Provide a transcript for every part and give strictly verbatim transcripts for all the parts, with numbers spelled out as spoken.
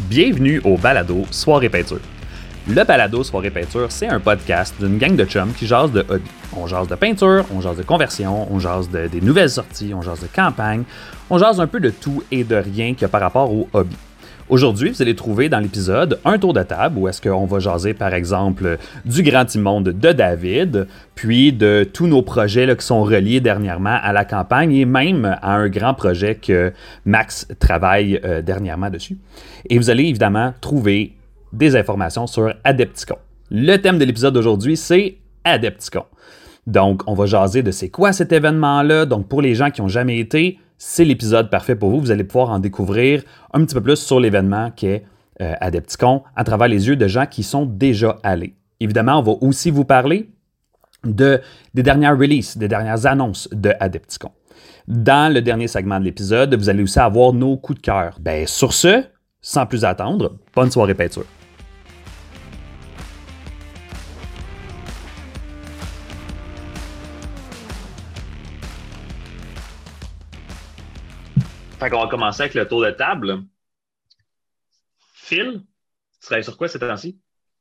Bienvenue au balado Soirée Peinture. Le balado Soirée Peinture, c'est un podcast d'une gang de chums qui jase de hobby. On jase de peinture, on jase de conversion, on jase de, des nouvelles sorties, on jase de campagne, on jase un peu de tout et de rien qui a par rapport au hobby. Aujourd'hui, vous allez trouver dans l'épisode un tour de table où est-ce qu'on va jaser par exemple du grand immonde de David, puis de tous nos projets là, qui sont reliés dernièrement à la campagne et même à un grand projet que Max travaille euh, dernièrement dessus. Et vous allez évidemment trouver des informations sur Adepticon. Le thème de l'épisode d'aujourd'hui, c'est Adepticon. Donc, on va jaser de c'est quoi cet événement-là. Donc, pour les gens qui n'ont jamais été, c'est l'épisode parfait pour vous. Vous allez pouvoir en découvrir un petit peu plus sur l'événement qu'est euh, Adepticon à travers les yeux de gens qui sont déjà allés. Évidemment, on va aussi vous parler de, des dernières releases, des dernières annonces de Adepticon. Dans le dernier segment de l'épisode, vous allez aussi avoir nos coups de cœur. Ben, sur ce, sans plus attendre, bonne soirée peinture. Fait qu'on va commencer avec le tour de table. Phil, tu travailles sur quoi ces temps-ci?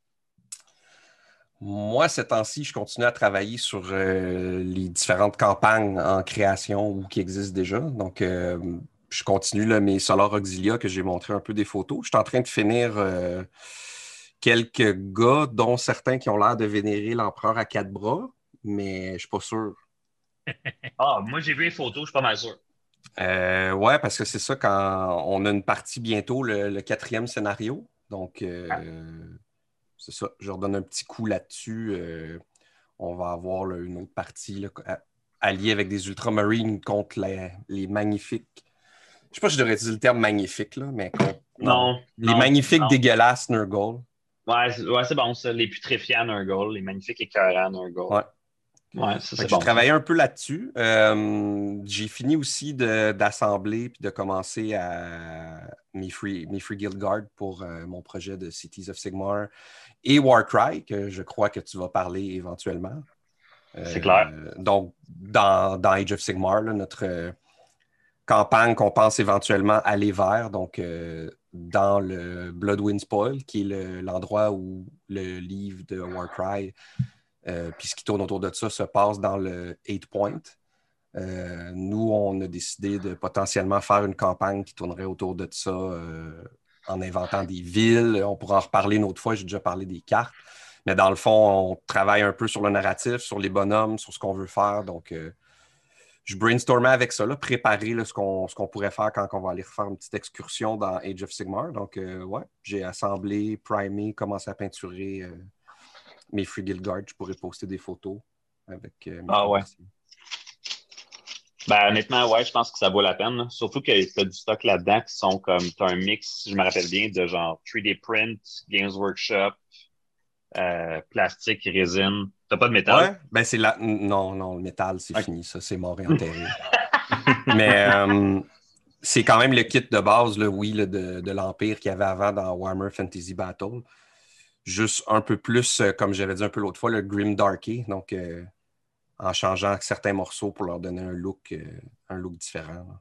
Moi, ces temps-ci, je continue à travailler sur euh, les différentes campagnes en création ou qui existent déjà. Donc, euh, je continue là, mes Solar Auxilia que j'ai montré un peu des photos. Je suis en train de finir euh, quelques gars, dont certains qui ont l'air de vénérer l'empereur à quatre bras, mais je ne suis pas sûr. Ah, moi j'ai vu les photos, je suis pas mal sûr. Euh, ouais, parce que c'est ça, quand on a une partie bientôt, le, le quatrième scénario. Donc, euh, Ah. c'est ça, je redonne un petit coup là-dessus. Euh, on va avoir là, une autre partie là, alliée avec des Ultramarines contre les, les magnifiques. Je sais pas si je devrais utiliser le terme magnifique, là, mais contre, non. Non. Les non, magnifiques non. dégueulasses Nurgle. Ouais, c'est, ouais, c'est bon ça. Les putréfiants Nurgle, les magnifiques écœurants Nurgle. Ouais. Ouais, ça Fait c'est que j'ai bon. travaillé un peu là-dessus. Euh, j'ai fini aussi de, d'assembler puis de commencer à mes Free, mes free Guild Guard pour euh, mon projet de Cities of Sigmar et Warcry, que je crois que tu vas parler éventuellement. C'est clair. Euh, donc, dans, dans Age of Sigmar, là, notre euh, campagne qu'on pense éventuellement aller vers, donc euh, dans le Bloodwind Spoil, qui est le, l'endroit où le livre de Warcry, euh, puis ce qui tourne autour de ça, se passe dans le Eight Point. Euh, nous, on a décidé de potentiellement faire une campagne qui tournerait autour de ça euh, en inventant des villes. On pourra en reparler une autre fois, j'ai déjà parlé des cartes. Mais dans le fond, on travaille un peu sur le narratif, sur les bonhommes, sur ce qu'on veut faire. Donc, euh, je brainstormais avec ça, là, préparer là, ce, qu'on, ce qu'on pourrait faire quand on va aller refaire une petite excursion dans Age of Sigmar. Donc, euh, ouais, j'ai assemblé, primé, commencé à peinturer euh, mes Free Guild Guard. Je pourrais poster des photos avec euh, mes Ah ouais. conversions. Ben honnêtement, ouais, je pense que ça vaut la peine. Là. Surtout que tu as du stock là-dedans qui sont comme, tu as un mix, si je me rappelle bien, de genre trois D print, Games Workshop, euh, plastique, résine. T'as pas de métal? Ouais, ben c'est la... Non, non, le métal, c'est okay. Fini, ça, c'est mort et enterré. Mais euh, c'est quand même le kit de base, là, oui, là, de, de l'Empire qu'il y avait avant dans Warhammer Fantasy Battle. Juste un peu plus, euh, comme j'avais dit un peu l'autre fois, le Grim Darky. Donc, euh, en changeant certains morceaux pour leur donner un look, euh, un look différent. Là.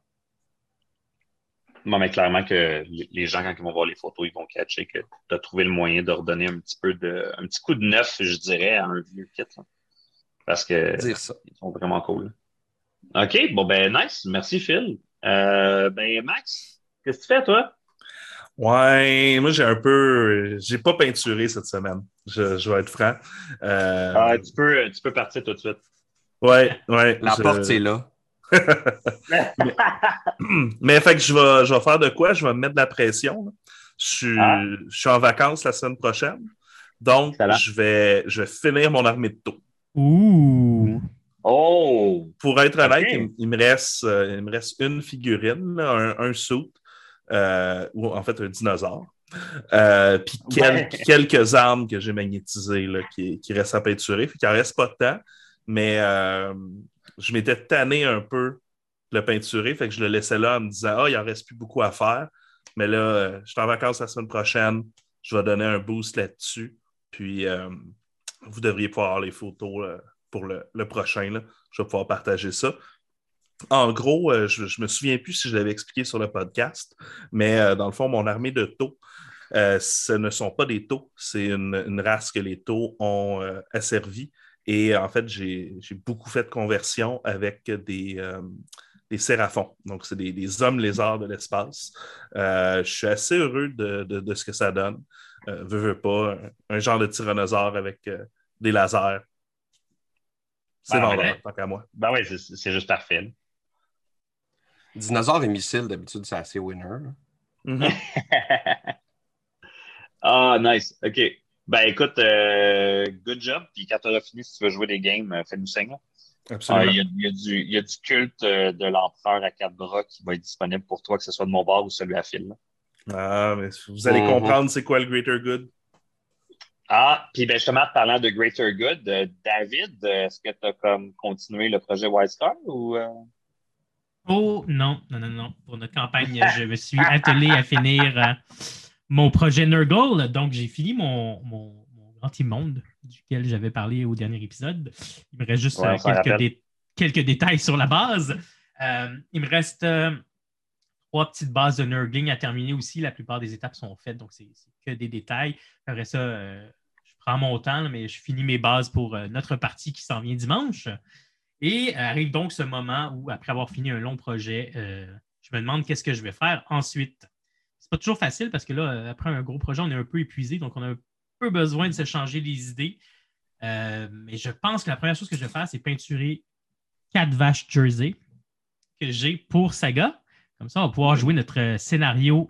Non, mais clairement que les gens, quand ils vont voir les photos, ils vont catcher que tu as trouvé le moyen de redonner un petit peu de, un petit coup de neuf, je dirais, à un vieux kit. Là. Parce que dire ça. Ils sont vraiment cool. OK, bon ben nice. Merci Phil. Euh, ben Max, qu'est-ce que tu fais toi? Ouais, moi j'ai un peu. J'ai pas peinturé cette semaine. Je, je vais être franc. Euh... Ah, tu peux, tu peux partir tout de suite. Ouais, ouais. La je... porte, c'est là. mais, mais fait que je vais, je vais faire de quoi? Je vais me mettre de la pression. Là. Je suis, ah. je suis en vacances la semaine prochaine. Donc, je vais, je vais finir mon armée de taux. Ouh! Oh! Pour être honnête, okay. il, il, me reste, euh, il me reste une figurine, là, un, un suit, euh, ou en fait un dinosaure. Euh, puis quel, ouais. quelques armes que j'ai magnétisées là, qui, qui restent à peinturer. Fait qu'il n'en reste pas de temps, mais euh, je m'étais tanné un peu de le peinturer, fait que je le laissais là en me disant « Ah, oh, il n'en reste plus beaucoup à faire. » Mais là, euh, je suis en vacances la semaine prochaine. Je vais donner un boost là-dessus. Puis, euh, vous devriez pouvoir avoir les photos là, pour le, le prochain. Là. Je vais pouvoir partager ça. En gros, euh, je ne me souviens plus si je l'avais expliqué sur le podcast, mais euh, dans le fond, mon armée de taux, Euh, ce ne sont pas des taux, c'est une, une race que les taux ont euh, asservie. Et en fait, j'ai, j'ai beaucoup fait de conversion avec des, euh, des séraphons. Donc, c'est des, des hommes lézards de l'espace. Euh, je suis assez heureux de, de, de ce que ça donne. Euh, veux, veux pas, un, un genre de tyrannosaure avec euh, des lasers. C'est Ben, vendeur, ouais. tant qu'à moi. Ben oui, c'est, c'est juste parfait. Dinosaures et missiles, d'habitude, c'est assez winner. là. Mhm. Ah, nice. OK. Ben écoute, euh, good job. Puis quand tu auras fini, si tu veux jouer des games, euh, fais-nous signe. là. Ah, Absolument. Il y a, il y a du, il y a du culte euh, de l'empereur à quatre bras qui va être disponible pour toi, que ce soit de mon bord ou celui à fil. là. Ah, mais vous allez Mhm. comprendre c'est quoi le greater good. Ah, puis ben justement, parlant de Greater Good, euh, David, euh, est-ce que tu as comme continué le projet White Star ou euh... Oh non, non, non, non. Pour notre campagne, je me suis attelé à finir euh, mon projet Nurgle. Donc, j'ai fini mon, mon, mon grand immonde duquel j'avais parlé au dernier épisode. Il me reste juste Ouais, euh, on s'en quelques, rappelle. dé- quelques détails sur la base. Euh, il me reste euh, trois petites bases de Nurgling à terminer aussi. La plupart des étapes sont faites, donc c'est c'est que des détails. Après ça, euh, je prends mon temps, là, mais je finis mes bases pour euh, notre partie qui s'en vient dimanche. Et arrive donc ce moment où, après avoir fini un long projet, euh, je me demande qu'est-ce que je vais faire ensuite. C'est pas toujours facile parce que là, euh, après un gros projet, on est un peu épuisé, donc on a un peu besoin de se changer les idées. Euh, mais je pense que la première chose que je vais faire, c'est peinturer quatre vaches Jersey que j'ai pour Saga. Comme ça, on va pouvoir jouer notre euh, scénario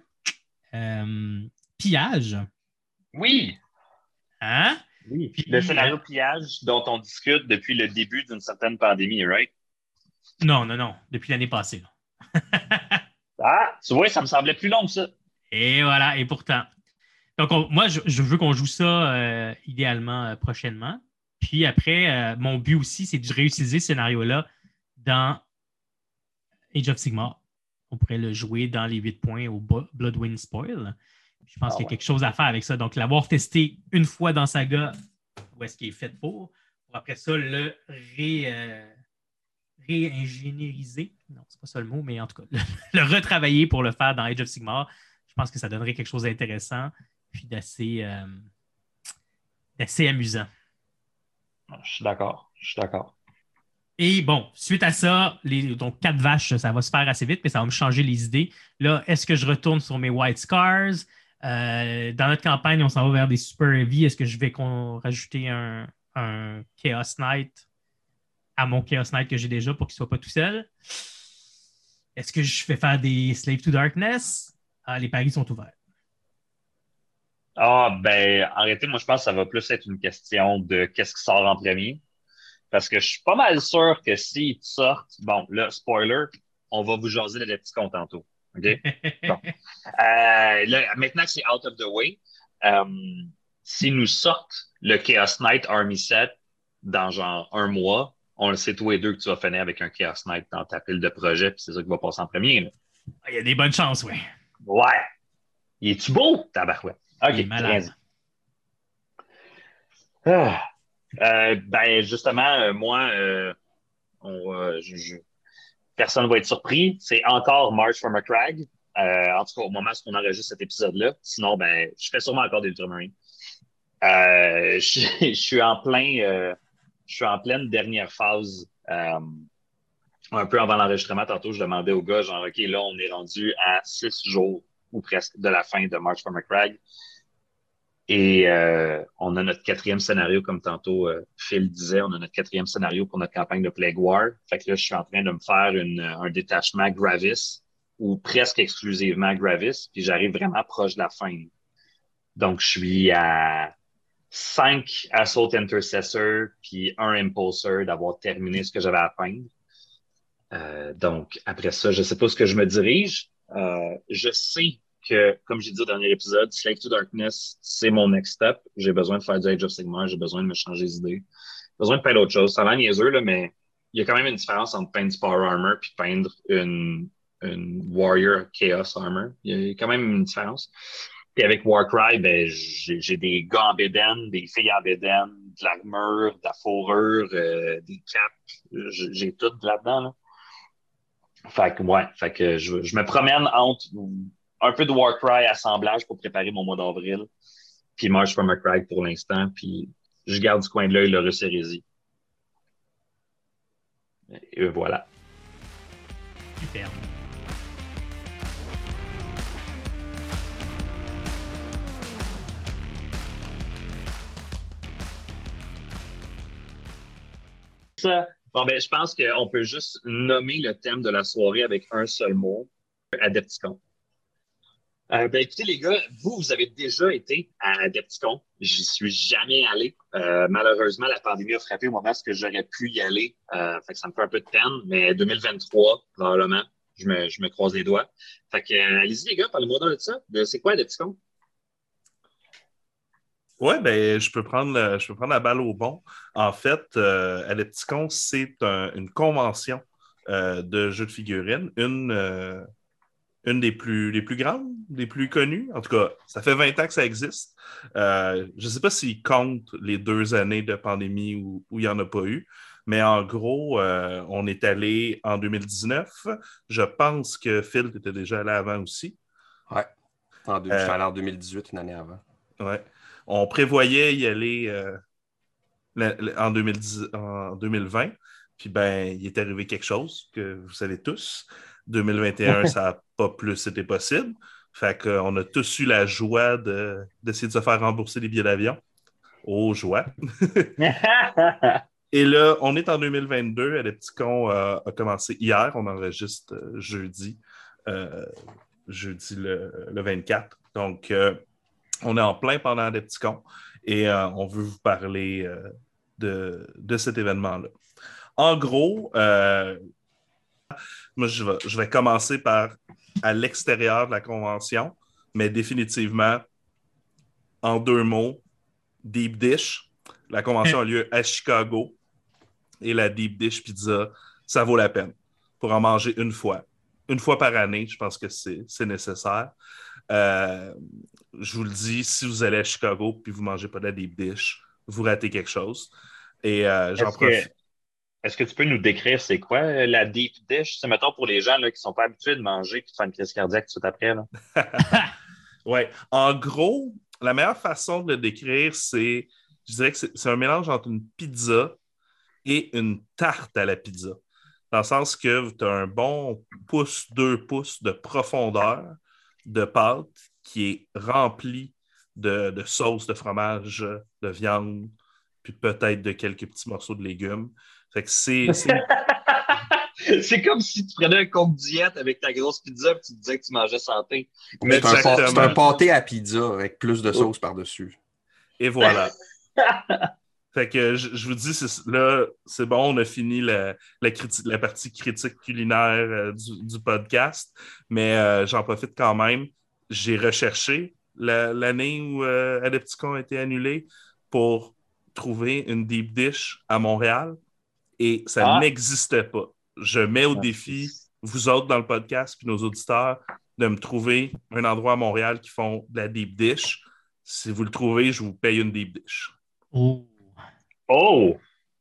euh, pillage. Oui, Hein? oui. Puis, Le scénario euh, pillage dont on discute depuis le début d'une certaine pandémie, right? Non, non, non, depuis l'année passée. là. Ah, tu vois, ça me semblait plus long que ça. Et voilà, et pourtant. Donc, on- moi, je, je veux qu'on joue ça euh, idéalement euh, prochainement. Puis après, euh, mon but aussi, c'est de réutiliser ce scénario-là dans Age of Sigmar. On pourrait le jouer dans les huit points au Bo- Bloodwind Spoil. Je pense Ah qu'il y a ouais. quelque chose à faire avec ça. Donc, l'avoir testé une fois dans Saga, où est-ce qu'il est fait pour, pour après ça le ré, euh, réingénieriser. Non, c'est pas ça le mot, mais en tout cas, le, le retravailler pour le faire dans Age of Sigmar. Je pense que ça donnerait quelque chose d'intéressant puis d'assez, euh, d'assez amusant. Je suis d'accord. Je suis d'accord. Et bon, suite à ça, les, donc quatre vaches, ça va se faire assez vite, mais ça va me changer les idées. Là, est-ce que je retourne sur mes White Scars? Euh, dans notre campagne, on s'en va vers des Super Heavy. Est-ce que je vais con- rajouter un, un Chaos Knight à mon Chaos Knight que j'ai déjà pour qu'il ne soit pas tout seul? Est-ce que je vais faire des Slave to Darkness? Ah, les paris sont ouverts. Ah, ben, arrêtez, moi, je pense que ça va plus être une question de qu'est-ce qui sort en premier. Parce que je suis pas mal sûr que s'ils sortent, bon, là, spoiler, on va vous jaser de Adepticon tantôt. OK? Bon. Euh, là, maintenant que c'est out of the way, euh, s'ils nous sortent le Chaos Knight Army Set dans genre un mois, on le sait tous les deux que tu vas finir avec un Chaos Knight dans ta pile de projets, puis c'est ça qui va passer en premier. Là. Il y a des bonnes chances, oui. Ouais. Il est-tu beau, tabarouette? OK, Il est malade. Ah. Euh, ben, justement, euh, moi, euh, on, euh, je, je- personne ne va être surpris. C'est encore March from a Crag. Euh, en tout cas, au moment où on enregistre cet épisode-là. Sinon, ben, je fais sûrement encore des Ultramarines. Euh, je, je suis en plein, euh, je suis en pleine dernière phase. Euh, un peu avant l'enregistrement, tantôt, je demandais aux gars, genre, OK, là, on est rendu à six jours ou presque de la fin de March from a Crag. Et euh, on a notre quatrième scénario, comme tantôt euh, Phil disait, on a notre quatrième scénario pour notre campagne de Plague War. Fait que là, je suis en train de me faire une, un détachement Gravis, ou presque exclusivement Gravis, puis j'arrive vraiment proche de la fin. Donc, je suis à cinq Assault Intercessor, puis un Impulsor d'avoir terminé ce que j'avais à peindre. Euh, donc, après ça, je sais pas ce que je me dirige. Euh, je sais que, comme j'ai dit au dernier épisode, Slave to Darkness, c'est mon next step. J'ai besoin de faire du Age of Sigmar, j'ai besoin de me changer d'idée. J'ai besoin de peindre autre chose. Ça a l'air niaiseux, là, mais il y a quand même une différence entre peindre du Power Armor puis peindre une, une Warrior Chaos Armor. Il y a quand même une différence. Puis avec Warcry, ben, j'ai, j'ai des gars en bédaine, des filles en bédaine, de l'armure, de la fourrure, euh, des capes. J'ai, j'ai tout là-dedans, là. Fait que, ouais, fait que je, je me promène entre un peu de Warcry assemblage pour préparer mon mois d'avril. Puis March from a Crag pour l'instant. Puis je garde du coin de l'œil le Russe Hérésie. Et voilà. Super. Ça, bon, ben, je pense qu'on peut juste nommer le thème de la soirée avec un seul mot, Adepticon. Euh, ben, écoutez, les gars, vous, vous avez déjà été à Adepticon. J'y suis jamais allé. Euh, malheureusement, la pandémie a frappé au moment où j'aurais pu y aller. Euh, fait que ça me fait un peu de peine, mais deux mille vingt-trois, probablement, je me, je me croise les doigts. Fait que, euh, allez-y, les gars, parlez-moi de ça. De, c'est quoi Adepticon? Oui, ben, je peux prendre le- je peux prendre la balle au bon. En fait, euh, Adepticon, c'est un- une convention euh, de jeux de figurines, une, euh, une des plus, des plus grandes, des plus connues. En tout cas, ça fait vingt ans que ça existe. Euh, je ne sais pas s'ils comptent les deux années de pandémie où, où il n'y en a pas eu, mais en gros, euh, on est allé en deux mille dix-neuf. Je pense que Phil était déjà allé avant aussi. Ouais. En deux, je suis Euh, allé en deux mille dix-huit, une année avant. ouais. On prévoyait y aller euh, le- le- en, deux mille dix, en deux mille vingt. Puis ben, il est arrivé quelque chose que vous savez tous. deux mille vingt et un, ça n'a pas plus été possible. Fait qu'on a tous eu la joie de, d'essayer de se faire rembourser les billets d'avion. Oh, joie. Et là, on est en deux mille vingt-deux. Adepticon euh, a commencé hier. On enregistre euh, jeudi. Euh, jeudi le, le vingt-quatre. Donc, euh, on est en plein pendant Adepticon et euh, on veut vous parler euh, de, de cet événement-là. En gros, euh, moi, je vais, je vais commencer par à l'extérieur de la convention, mais définitivement, en deux mots, Deep Dish. La convention a lieu à Chicago et la Deep Dish Pizza, ça vaut la peine pour en manger une fois. Une fois par année, je pense que c'est, c'est nécessaire. Euh, je vous le dis, si vous allez à Chicago et vous ne mangez pas de la deep dish, vous ratez quelque chose. Et euh, j'en Est-ce que, profite. est-ce que tu peux nous décrire c'est quoi euh, la deep dish? C'est mettons pour les gens là, qui sont pas habitués de manger et de faire une crise cardiaque tout après. Là. Ouais. En gros, la meilleure façon de le décrire, c'est, je dirais que c'est, c'est un mélange entre une pizza et une tarte à la pizza. Dans le sens que tu as un bon pouce, deux pouces de profondeur de pâte qui est rempli de, de sauce, de fromage, de viande, puis peut-être de quelques petits morceaux de légumes. Fait que c'est... c'est... C'est comme si tu prenais un compte diète avec ta grosse pizza et tu disais que tu mangeais santé. Mais c'est, un, Exactement. c'est un pâté à pizza avec plus de sauce par-dessus. Et voilà. Fait que je, je vous dis, c'est, là, c'est bon, on a fini la, la, criti- la partie critique culinaire euh, du, du podcast, mais euh, j'en profite quand même. J'ai recherché la, l'année où euh, Adepticon a été annulé pour trouver une deep dish à Montréal et ça Ah, n'existait pas. Je mets au défi, vous autres dans le podcast puis nos auditeurs, de me trouver un endroit à Montréal qui font de la deep dish. Si vous le trouvez, je vous paye une deep dish. Oh. oh!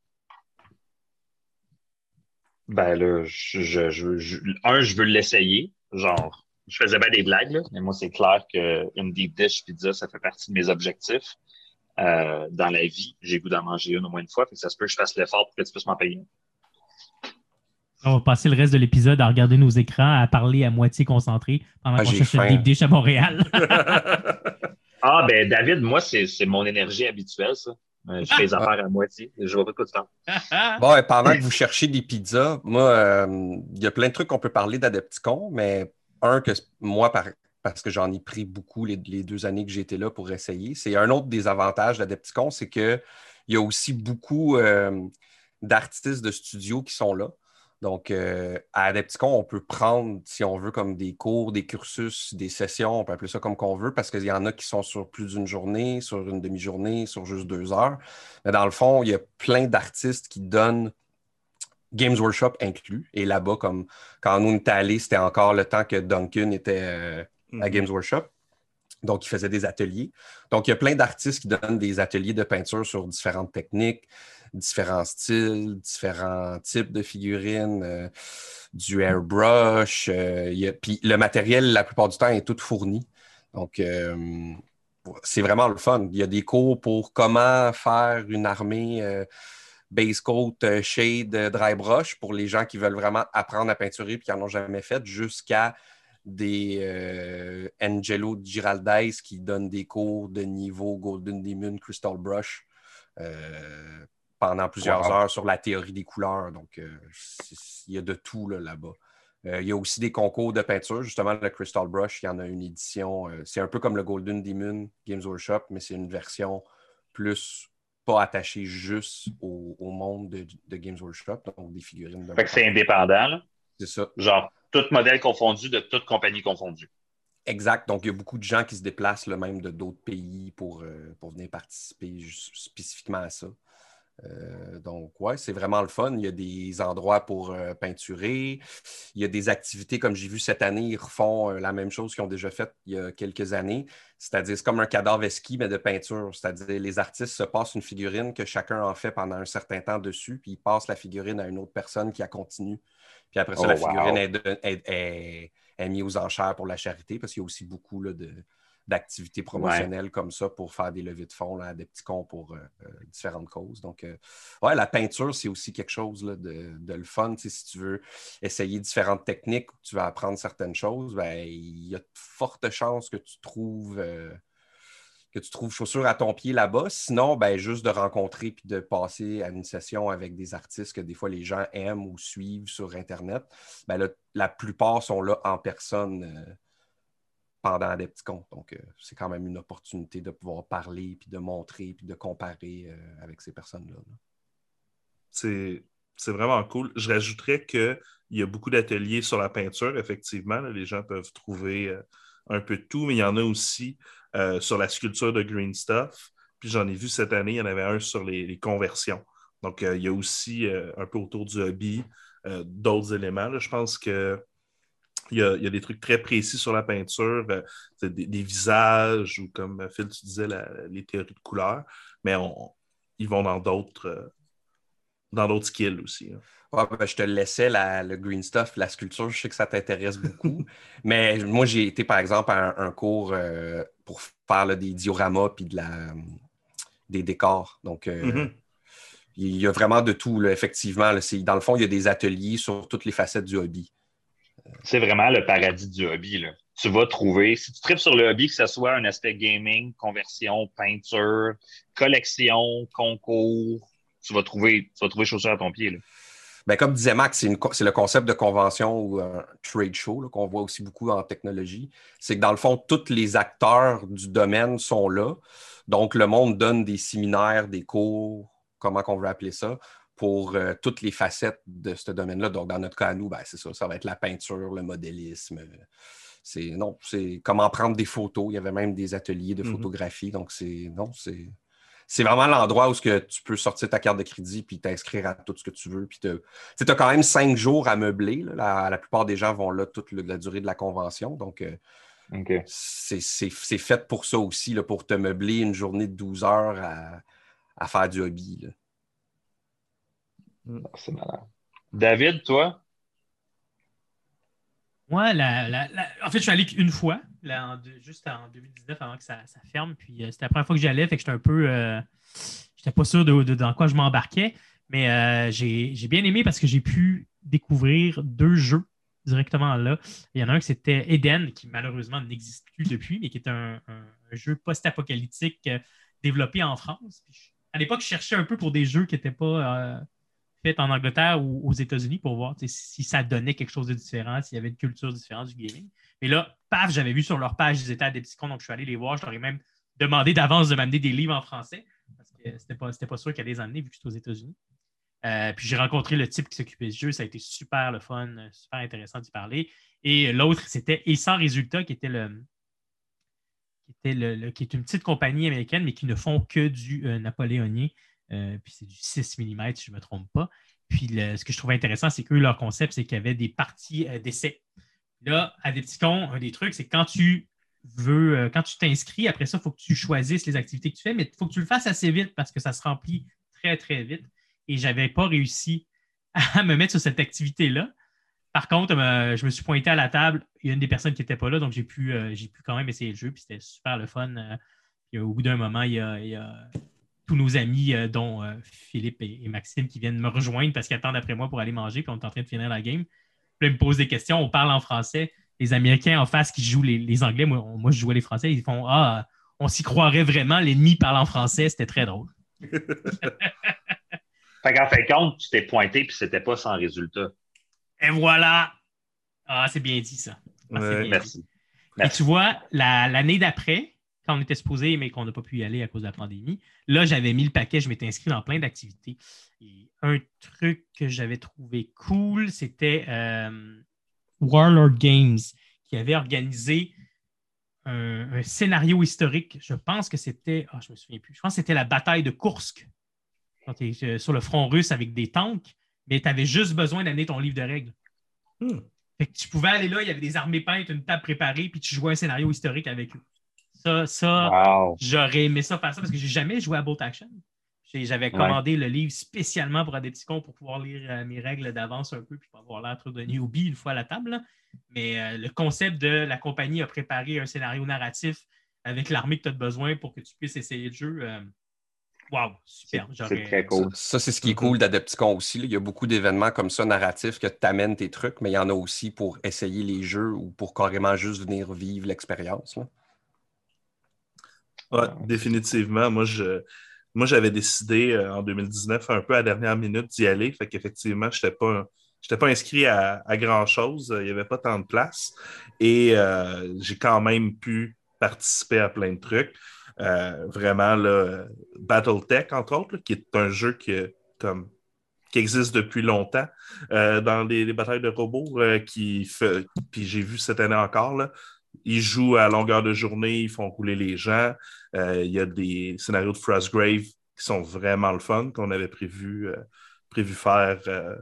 Ben là, je, je, je, je- un, je veux l'essayer. Genre, je faisais bien des blagues, là, mais moi, c'est clair qu'une deep dish pizza, ça fait partie de mes objectifs. Euh, dans la vie, j'ai goût d'en manger une au moins une fois, fait que ça se peut que je fasse l'effort pour que tu puisses m'en payer une. On va passer le reste de l'épisode à regarder nos écrans, à parler à moitié concentré pendant Ah, qu'on j'ai cherche faim. le deep dish à Montréal. Ah, ben David, moi, c'est, c'est mon énergie habituelle, ça. Euh, je fais les Ah. affaires à moitié. Je vois pas de quoi tu parles. Bon, et pendant que vous cherchez des pizzas, moi, euh, il y a plein de trucs qu'on peut parler d'Adepticon, mais un que moi, par- parce que j'en ai pris beaucoup les, les deux années que j'étais là pour essayer, c'est un autre des avantages d'Adepticon, c'est qu'il y a aussi beaucoup euh, d'artistes de studio qui sont là. Donc, euh, à Adepticon, on peut prendre, si on veut, comme des cours, des cursus, des sessions, on peut appeler ça comme qu'on veut, parce qu'il y en a qui sont sur plus d'une journée, sur une demi-journée, sur juste deux heures. Mais dans le fond, il y a plein d'artistes qui donnent Games Workshop inclus. Et là-bas, comme quand nous on était allés, c'était encore le temps que Duncan était euh, à Games Workshop. Donc, ils faisaient des ateliers. Donc, il y a plein d'artistes qui donnent des ateliers de peinture sur différentes techniques, différents styles, différents types de figurines, euh, du airbrush. Euh, il y a- puis le matériel, la plupart du temps, est tout fourni. Donc, euh, c'est vraiment le fun. Il y a des cours pour comment faire une armée euh, base coat, euh, shade, euh, dry brush pour les gens qui veulent vraiment apprendre à peinturer et qui n'en ont jamais fait, jusqu'à des euh, Angelo Giraldez qui donnent des cours de niveau Golden Demon, Crystal Brush euh, pendant plusieurs Wow. heures sur la théorie des couleurs. Donc, euh, il y a de tout là, là-bas. Euh, il y a aussi des concours de peinture. Justement, le Crystal Brush, il y en a une édition. Euh, c'est un peu comme le Golden Demon Games Workshop, mais c'est une version plus pas attachée juste au, au monde de, de Games Workshop, donc des figurines. Fait que c'est indépendant, là. C'est ça. Genre, tout modèle confondu, de toute compagnie confondue. Exact. Donc, il y a beaucoup de gens qui se déplacent là, même de d'autres pays pour, euh, pour venir participer juste spécifiquement à ça. Euh, donc, ouais, c'est vraiment le fun. Il y a des endroits pour euh, peinturer. Il y a des activités, comme j'ai vu cette année, ils refont euh, la même chose qu'ils ont déjà fait il y a quelques années. C'est-à-dire, c'est comme un cadavre ski, mais de peinture. C'est-à-dire, les artistes se passent une figurine que chacun en fait pendant un certain temps dessus, puis ils passent la figurine à une autre personne qui la continue. Puis après ça, Oh, la figurine wow. est, de- est- est- est mise aux enchères pour la charité, parce qu'il y a aussi beaucoup là, de d'activités promotionnelles comme ça pour faire des levées de fonds là, à des petits cons pour euh, euh, différentes causes. Donc, euh, ouais, la peinture, c'est aussi quelque chose là, de, de le fun. Tu sais, si tu veux essayer différentes techniques ou que tu veux apprendre certaines choses, ben, il y a de fortes chances que tu trouves, euh, que tu trouves chaussures à ton pied là-bas. Sinon, ben, juste de rencontrer puis de passer à une session avec des artistes que des fois les gens aiment ou suivent sur Internet, ben, là, la plupart sont là en personne euh, pendant des petits comptes. Donc, euh, c'est quand même une opportunité de pouvoir parler, puis de montrer, puis de comparer euh, avec ces personnes-là. là. C'est, c'est vraiment cool. Je rajouterais qu'il y a beaucoup d'ateliers sur la peinture, effectivement. Là, les gens peuvent trouver euh, un peu de tout, mais il y en a aussi euh, sur la sculpture de Green Stuff. Puis j'en ai vu cette année, il y en avait un sur les, les conversions. Donc, euh, il y a aussi euh, un peu autour du hobby euh, d'autres éléments. Là. Je pense que il y, a, il y a des trucs très précis sur la peinture, euh, des, des visages ou comme Phil, tu disais, la, les théories de couleurs, mais on, ils vont dans d'autres euh, dans d'autres skills aussi. Hein. Ouais, ben, je te laissais la, le green stuff, la sculpture, je sais que ça t'intéresse beaucoup. Mais moi, j'ai été, par exemple, à un, un cours euh, pour faire là, des dioramas puis de la, des décors. Donc, euh, Mm-hmm. il y a vraiment de tout, là, effectivement. Là, c'est, dans le fond, il y a des ateliers sur toutes les facettes du hobby. C'est vraiment le paradis du hobby, là. Tu vas trouver, si tu tripes sur le hobby, que ce soit un aspect gaming, conversion, peinture, collection, concours, tu vas trouver, tu vas trouver chaussures à ton pied, là. Ben, comme disait Max, c'est, une, c'est le concept de convention ou un trade show là, qu'on voit aussi beaucoup en technologie. C'est que dans le fond, tous les acteurs du domaine sont là. Donc, le monde donne des séminaires, des cours, comment qu'on veut appeler ça, pour euh, toutes les facettes de ce domaine-là. Donc, dans notre cas à nous, ben, c'est ça, ça va être la peinture, le modélisme. C'est, non, c'est comment prendre des photos. Il y avait même des ateliers de Mm-hmm. photographie. Donc, c'est, non, c'est... C'est vraiment l'endroit où que tu peux sortir ta carte de crédit puis t'inscrire à tout ce que tu veux. Tu as quand même cinq jours à meubler. Là. La, la plupart des gens vont là toute le, la durée de la convention. Donc, euh, Okay. c'est, c'est, c'est fait pour ça aussi, là, pour te meubler une journée de douze heures à, à faire du hobby. Là. Mm. C'est malade. David, toi? Moi, la, la, la... en fait, je suis allé qu'une fois, là, en deux, juste en deux mille dix-neuf, avant que ça, ça ferme. Puis euh, c'était la première fois que j'y allais, fait que j'étais un peu. Euh... J'étais pas sûr de, de, dans quoi je m'embarquais. Mais euh, j'ai, j'ai bien aimé parce que j'ai pu découvrir deux jeux directement là. Il y en a un qui c'était Eden, qui malheureusement n'existe plus depuis, mais qui est un, un, un jeu post-apocalyptique euh, développé en France. Puis, à l'époque, je cherchais un peu pour des jeux qui n'étaient pas. Euh, fait en Angleterre ou aux États-Unis pour voir si ça donnait quelque chose de différent, s'il y avait une culture différente du gaming. Mais là, paf, j'avais vu sur leur page, ils étaient à des petits comptes, donc je suis allé les voir. Je leur ai même demandé d'avance de m'amener des livres en français parce que c'était pas, c'était pas sûr qu'elle les amener vu que j'étais aux États-Unis. Euh, puis j'ai rencontré le type qui s'occupait du jeu. Ça a été super le fun, super intéressant d'y parler. Et l'autre, c'était Et sans résultat, qui était le. Qui, était le, le, qui est une petite compagnie américaine, mais qui ne font que du euh, napoléonien. Euh, puis c'est du six millimètres, si je ne me trompe pas. Puis le, ce que je trouvais intéressant, c'est que leur concept, c'est qu'il y avait des parties euh, d'essai. Là, à des petits cons, un des trucs, c'est que quand tu veux, euh, quand tu t'inscris, après ça, il faut que tu choisisses les activités que tu fais, mais il faut que tu le fasses assez vite parce que ça se remplit très, très vite. Et je n'avais pas réussi à me mettre sur cette activité-là. Par contre, euh, je me suis pointé à la table. Il y a une des personnes qui n'était pas là, donc j'ai pu, euh, j'ai pu quand même essayer le jeu, puis c'était super le fun. Euh, puis, au bout d'un moment, il y a, il y a tous nos amis, euh, dont euh, Philippe et, et Maxime, qui viennent me rejoindre parce qu'ils attendent après moi pour aller manger, puis on est en train de finir la game. Puis là, ils me posent des questions, on parle en français. Les Américains en face qui jouent les, les Anglais, moi, on- moi, je jouais les Français, ils font Ah, on s'y croirait vraiment, l'ennemi parle en français, c'était très drôle. Fait qu'en fin de compte, tu t'es pointé puis c'était pas sans résultat. Et voilà! Ah, c'est bien dit, ça. Ah, c'est Ouais. bien dit. Merci. Et Merci. tu vois, la- l'année d'après, quand on était supposé, mais qu'on n'a pas pu y aller à cause de la pandémie, là, j'avais mis le paquet, je m'étais inscrit dans plein d'activités. Et un truc que j'avais trouvé cool, c'était euh, Warlord Games, qui avait organisé un, un scénario historique. Je pense que c'était, ah, je me souviens plus, je pense que c'était la bataille de Kursk, quand tu es sur le front russe avec des tanks, mais tu avais juste besoin d'amener ton livre de règles. Hmm. Fait que tu pouvais aller là, il y avait des armées peintes, une table préparée, puis tu jouais un scénario historique avec eux. Ça, ça Wow. j'aurais aimé ça faire ça parce que j'ai jamais joué à Bolt Action. J'ai- J'avais commandé le livre spécialement pour Adepticon pour pouvoir lire euh, mes règles d'avance un peu puis pas avoir l'air trop de newbie une fois à la table. Là. Mais euh, le concept de la compagnie a préparé un scénario narratif avec l'armée que tu as besoin pour que tu puisses essayer le jeu. Euh, wow, super. C'est J'aurais- très Ça, cool. ça, c'est ce qui est Mhm. cool d'Adepticon aussi, là. Il y a beaucoup d'événements comme ça, narratifs, que tu amènes tes trucs, mais il y en a aussi pour essayer les jeux ou pour carrément juste venir vivre l'expérience, là. Ouais, définitivement. Moi, je, moi, j'avais décidé euh, en deux mille dix-neuf, un peu à la dernière minute, d'y aller. Fait qu'effectivement, je n'étais pas, j'étais pas inscrit à, à grand-chose. Il n'y avait pas tant de place. Et euh, j'ai quand même pu participer à plein de trucs. Euh, vraiment, là, Battletech, entre autres, là, qui est un jeu qui, comme, qui existe depuis longtemps euh, dans les, les batailles de robots. Euh, qui fait, puis j'ai vu cette année encore, là, ils jouent à longueur de journée, ils font rouler les gens. Euh, il y a des scénarios de Frostgrave qui sont vraiment le fun, qu'on avait prévu, euh, prévu faire, euh,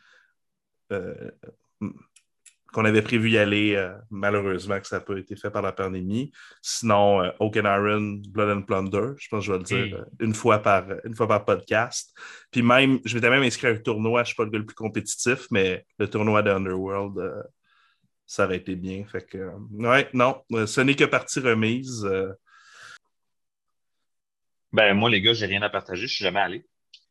euh, qu'on avait prévu y aller, euh, malheureusement que ça n'a pas été fait par la pandémie. Sinon, euh, Oak and Iron, Blood and Plunder, je pense que je vais le dire Hey. euh, une fois par, une fois par podcast. Puis même, je m'étais même inscrit à un tournoi, je ne suis pas le gars le plus compétitif, mais le tournoi de Underworld, euh, ça aurait été bien. Fait que, euh, ouais, non, euh, ce n'est que partie remise. Euh, Ben, moi, les gars, j'ai rien à partager. Je suis jamais allé.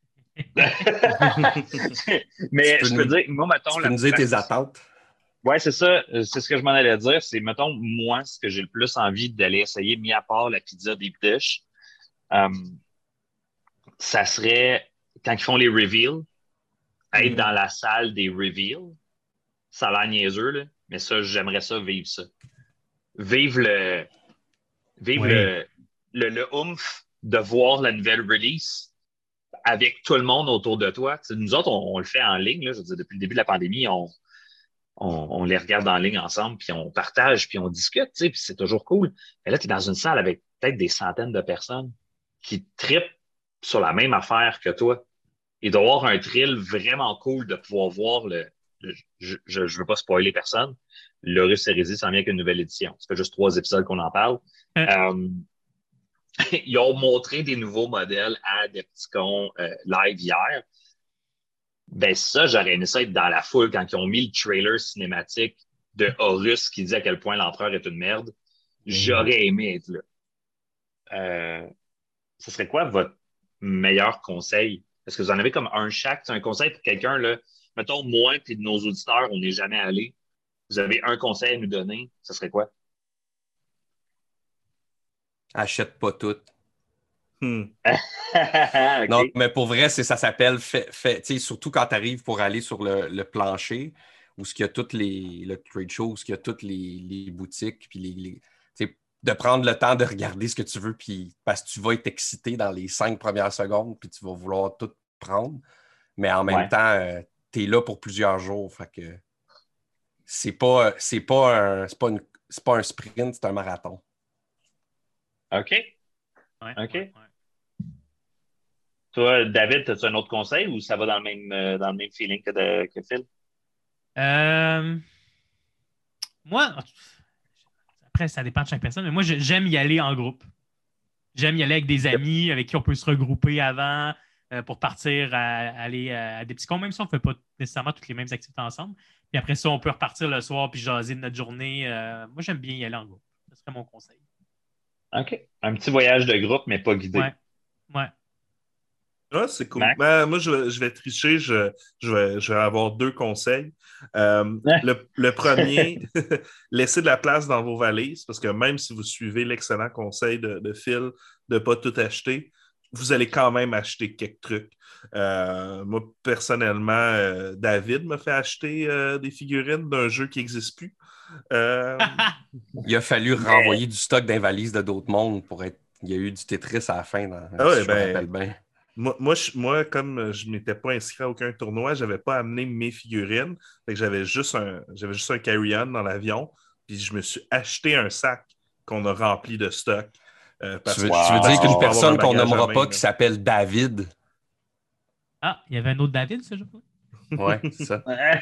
Tu Mais peux je nous- peux dire, moi, mettons, Tu peux la, nous dire la- tes attentes? Ouais, c'est ça. Euh, C'est ce que je m'en allais dire. C'est, mettons, moi, ce que j'ai le plus envie d'aller essayer, mis à part la pizza deep dish, euh, ça serait quand ils font les reveals, être Mhm. dans la salle des reveals. Ça a l'air niaiseux, là, mais ça, j'aimerais ça vivre ça. Vivre le, vivre Ouais. le, le, le oomph de voir la nouvelle release avec tout le monde autour de toi. Tu sais, nous autres, on, on le fait en ligne. Là, je veux dire, depuis le début de la pandémie, on, on, on les regarde en ligne ensemble, puis on partage, puis on discute, tu sais, puis c'est toujours cool. Mais là, tu es dans une salle avec peut-être des centaines de personnes qui trippent sur la même affaire que toi. Il doit y avoir un thrill vraiment cool de pouvoir voir le. le- je ne veux pas spoiler personne. L'Horus Hérésie s'en vient avec une nouvelle édition. Ça fait juste trois épisodes qu'on en parle. Euh. Euh, ils ont montré des nouveaux modèles à Adepticon euh, live hier. Ben ça, j'aurais aimé ça être dans la foule quand ils ont mis le trailer cinématique de Horus qui dit à quel point l'empereur est une merde. J'aurais aimé être là. Euh, ce serait quoi votre meilleur conseil? Est-ce que vous en avez comme un chaque? C'est un conseil pour quelqu'un, là. Mettons, moi et de nos auditeurs, on n'est jamais allé. Vous avez un conseil à nous donner, ce serait quoi? Achète pas tout. Hmm. OK. Non, mais pour vrai, c'est, ça s'appelle fait, fait, tu sais, surtout quand tu arrives pour aller sur le, le plancher, où il y a toutes les le trade show, où il y a toutes les, les boutiques, puis les, les- tu sais, de prendre le temps de regarder ce que tu veux, puis parce que tu vas être excité dans les cinq premières secondes, puis tu vas vouloir tout prendre. Mais en même Ouais. temps, tu es là pour plusieurs jours. Fait que c'est pas, c'est pas un, c'est pas une- c'est pas un sprint, c'est un marathon. OK. Ouais, OK. ouais, ouais. Toi, David, as-tu un autre conseil ou ça va dans le même, euh, dans le même feeling que, de, que Phil? Euh, moi, après, ça dépend de chaque personne. Mais moi, je- j'aime y aller en groupe. J'aime y aller avec des amis avec qui on peut se regrouper avant euh, pour partir à, à aller à, à des petits cons, même si on ne fait pas nécessairement toutes les mêmes activités ensemble. Puis après ça, on peut repartir le soir puis jaser de notre journée. Euh, moi, j'aime bien y aller en groupe. Ce serait mon conseil. OK. Un petit voyage de groupe, mais pas guidé. Ouais. Ouais. Ouais, c'est cool. Max? Ben, moi, je vais, je vais tricher. Je, je, vais, je vais avoir deux conseils. Euh, le, le premier, laissez de la place dans vos valises parce que même si vous suivez l'excellent conseil de, de Phil de ne pas tout acheter, vous allez quand même acheter quelques trucs. Euh, moi, personnellement, euh, David m'a fait acheter euh, des figurines d'un jeu qui n'existe plus. Euh, Il a fallu Mais- renvoyer du stock dans les valises de d'autres mondes pour être. Il y a eu du Tetris à la fin, dans... Ah ouais, si je me ben- rappelle bien. Moi, moi, je, moi, comme je ne m'étais pas inscrit à aucun tournoi, je n'avais pas amené mes figurines. Fait que j'avais juste un, j'avais juste un carry-on dans l'avion. Puis je me suis acheté un sac qu'on a rempli de stock. Euh, parce Tu veux, que- Wow. tu veux parce dire que je qu'une peux avoir personne un qu'on bagage à nommera main, pas là. qui s'appelle David. Ah, il y avait un autre David, ce jour-là? Ouais, c'est ça.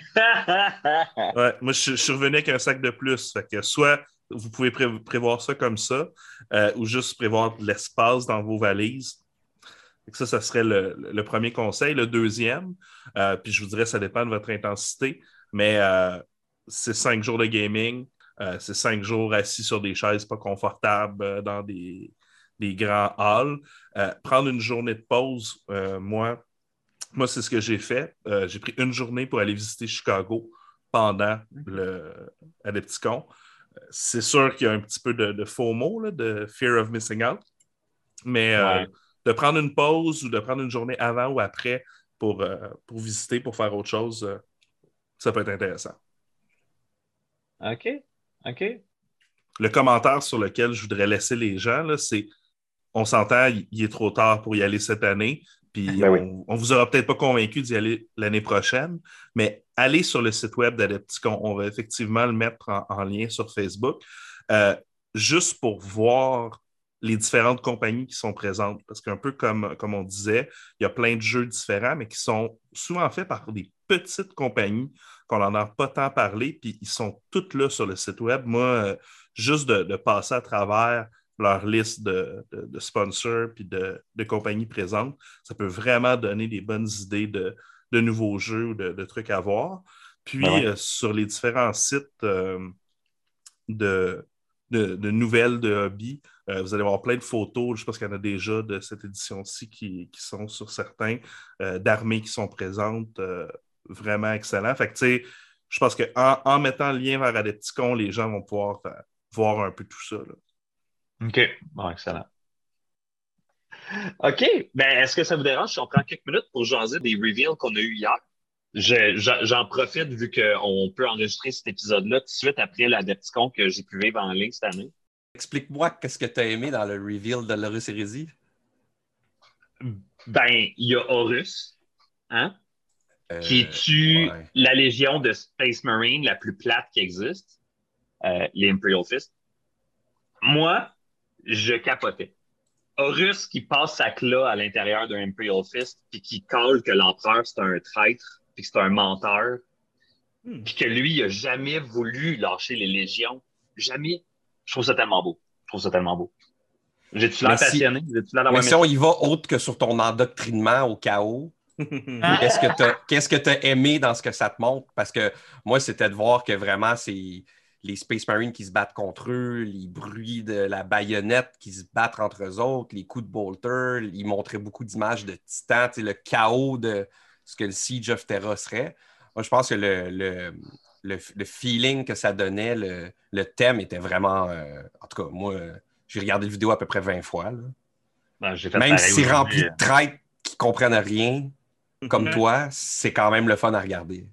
Ouais, moi, je, je suis revenu avec un sac de plus. Fait que soit vous pouvez pré- prévoir ça comme ça, euh, ou juste prévoir de l'espace dans vos valises. Fait que ça, ça serait le, le premier conseil. Le deuxième, euh, puis je vous dirais, ça dépend de votre intensité, mais euh, c'est cinq jours de gaming. Euh, c'est cinq jours assis sur des chaises pas confortables euh, dans des, des grands halls. Euh, prendre une journée de pause, euh, moi, moi, c'est ce que j'ai fait. Euh, j'ai pris une journée pour aller visiter Chicago pendant le Adepticon. C'est sûr qu'il y a un petit peu de, de FOMO, là, de Fear of Missing Out, mais euh, Ouais. de prendre une pause ou de prendre une journée avant ou après pour, euh, pour visiter, pour faire autre chose, euh, ça peut être intéressant. OK. OK. Le commentaire sur lequel je voudrais laisser les gens, là, c'est on s'entend, il est trop tard pour y aller cette année, puis Ben on, oui. on vous aura peut-être pas convaincu d'y aller l'année prochaine, mais allez sur le site web d'Adepticon. On va effectivement le mettre en, en lien sur Facebook, euh, juste pour voir les différentes compagnies qui sont présentes. Parce qu'un peu comme, comme on disait, il y a plein de jeux différents, mais qui sont souvent faits par des petites compagnies qu'on n'en a pas tant parlé, puis ils sont toutes là sur le site web. Moi, euh, juste de, de passer à travers leur liste de, de, de sponsors puis de, de compagnies présentes, ça peut vraiment donner des bonnes idées de, de nouveaux jeux ou de, de trucs à voir. Puis, Ben ouais. euh, sur les différents sites euh, de, de, de nouvelles de hobby, euh, vous allez avoir plein de photos. Je pense qu'il y en a déjà de cette édition-ci qui, qui sont sur certains, euh, d'armées qui sont présentes. Euh, vraiment excellent. Fait que, tu sais, je pense qu'en en mettant le lien vers Adepticon, les gens vont pouvoir euh, voir un peu tout ça, là. OK. Bon, excellent. OK. Ben, est-ce que ça vous dérange si on prend quelques minutes pour jaser des reveals qu'on a eu hier? Je- j'en j'en profite vu qu'on peut enregistrer cet épisode-là tout de suite après l'Adepticon que j'ai pu vivre en ligne cette année. Explique-moi qu'est-ce que tu as aimé dans le reveal de Lorus Hérésie. Ben, il y a Horus, hein, Euh, qui tue ouais. la légion de Space Marine la plus plate qui existe, euh, les Imperial Fist. Moi, je capotais. Horus qui passe sa claw à l'intérieur d'un Imperial Fist puis qui colle que l'empereur c'est un traître puis que c'est un menteur Hmm. puis que lui il a jamais voulu lâcher les légions. Jamais. Je trouve ça tellement beau. Je trouve ça tellement beau. J'ai-tu l'air Mais si- passionné? J'ai-tu l'air d'avoir Mais aimé si ça? on y va autre que sur ton endoctrinement au chaos, Ah. qu'est-ce que t'as, qu'est-ce que tu as aimé dans ce que ça te montre? Parce que moi, c'était de voir que vraiment, c'est les Space Marines qui se battent contre eux, les bruits de la baïonnette qui se battent entre eux autres, les coups de bolter. Ils montraient beaucoup d'images de Titan, tu sais, le chaos de ce que le Siege of Terra serait. Moi, je pense que le, le, le, le feeling que ça donnait, le, le thème était vraiment... euh, en tout cas, moi, euh, j'ai regardé la vidéo à peu près vingt fois, là. Ben, j'ai fait Même pareil si c'est rempli aujourd'hui. de traîtres qui comprennent rien, comme toi, c'est quand même le fun à regarder.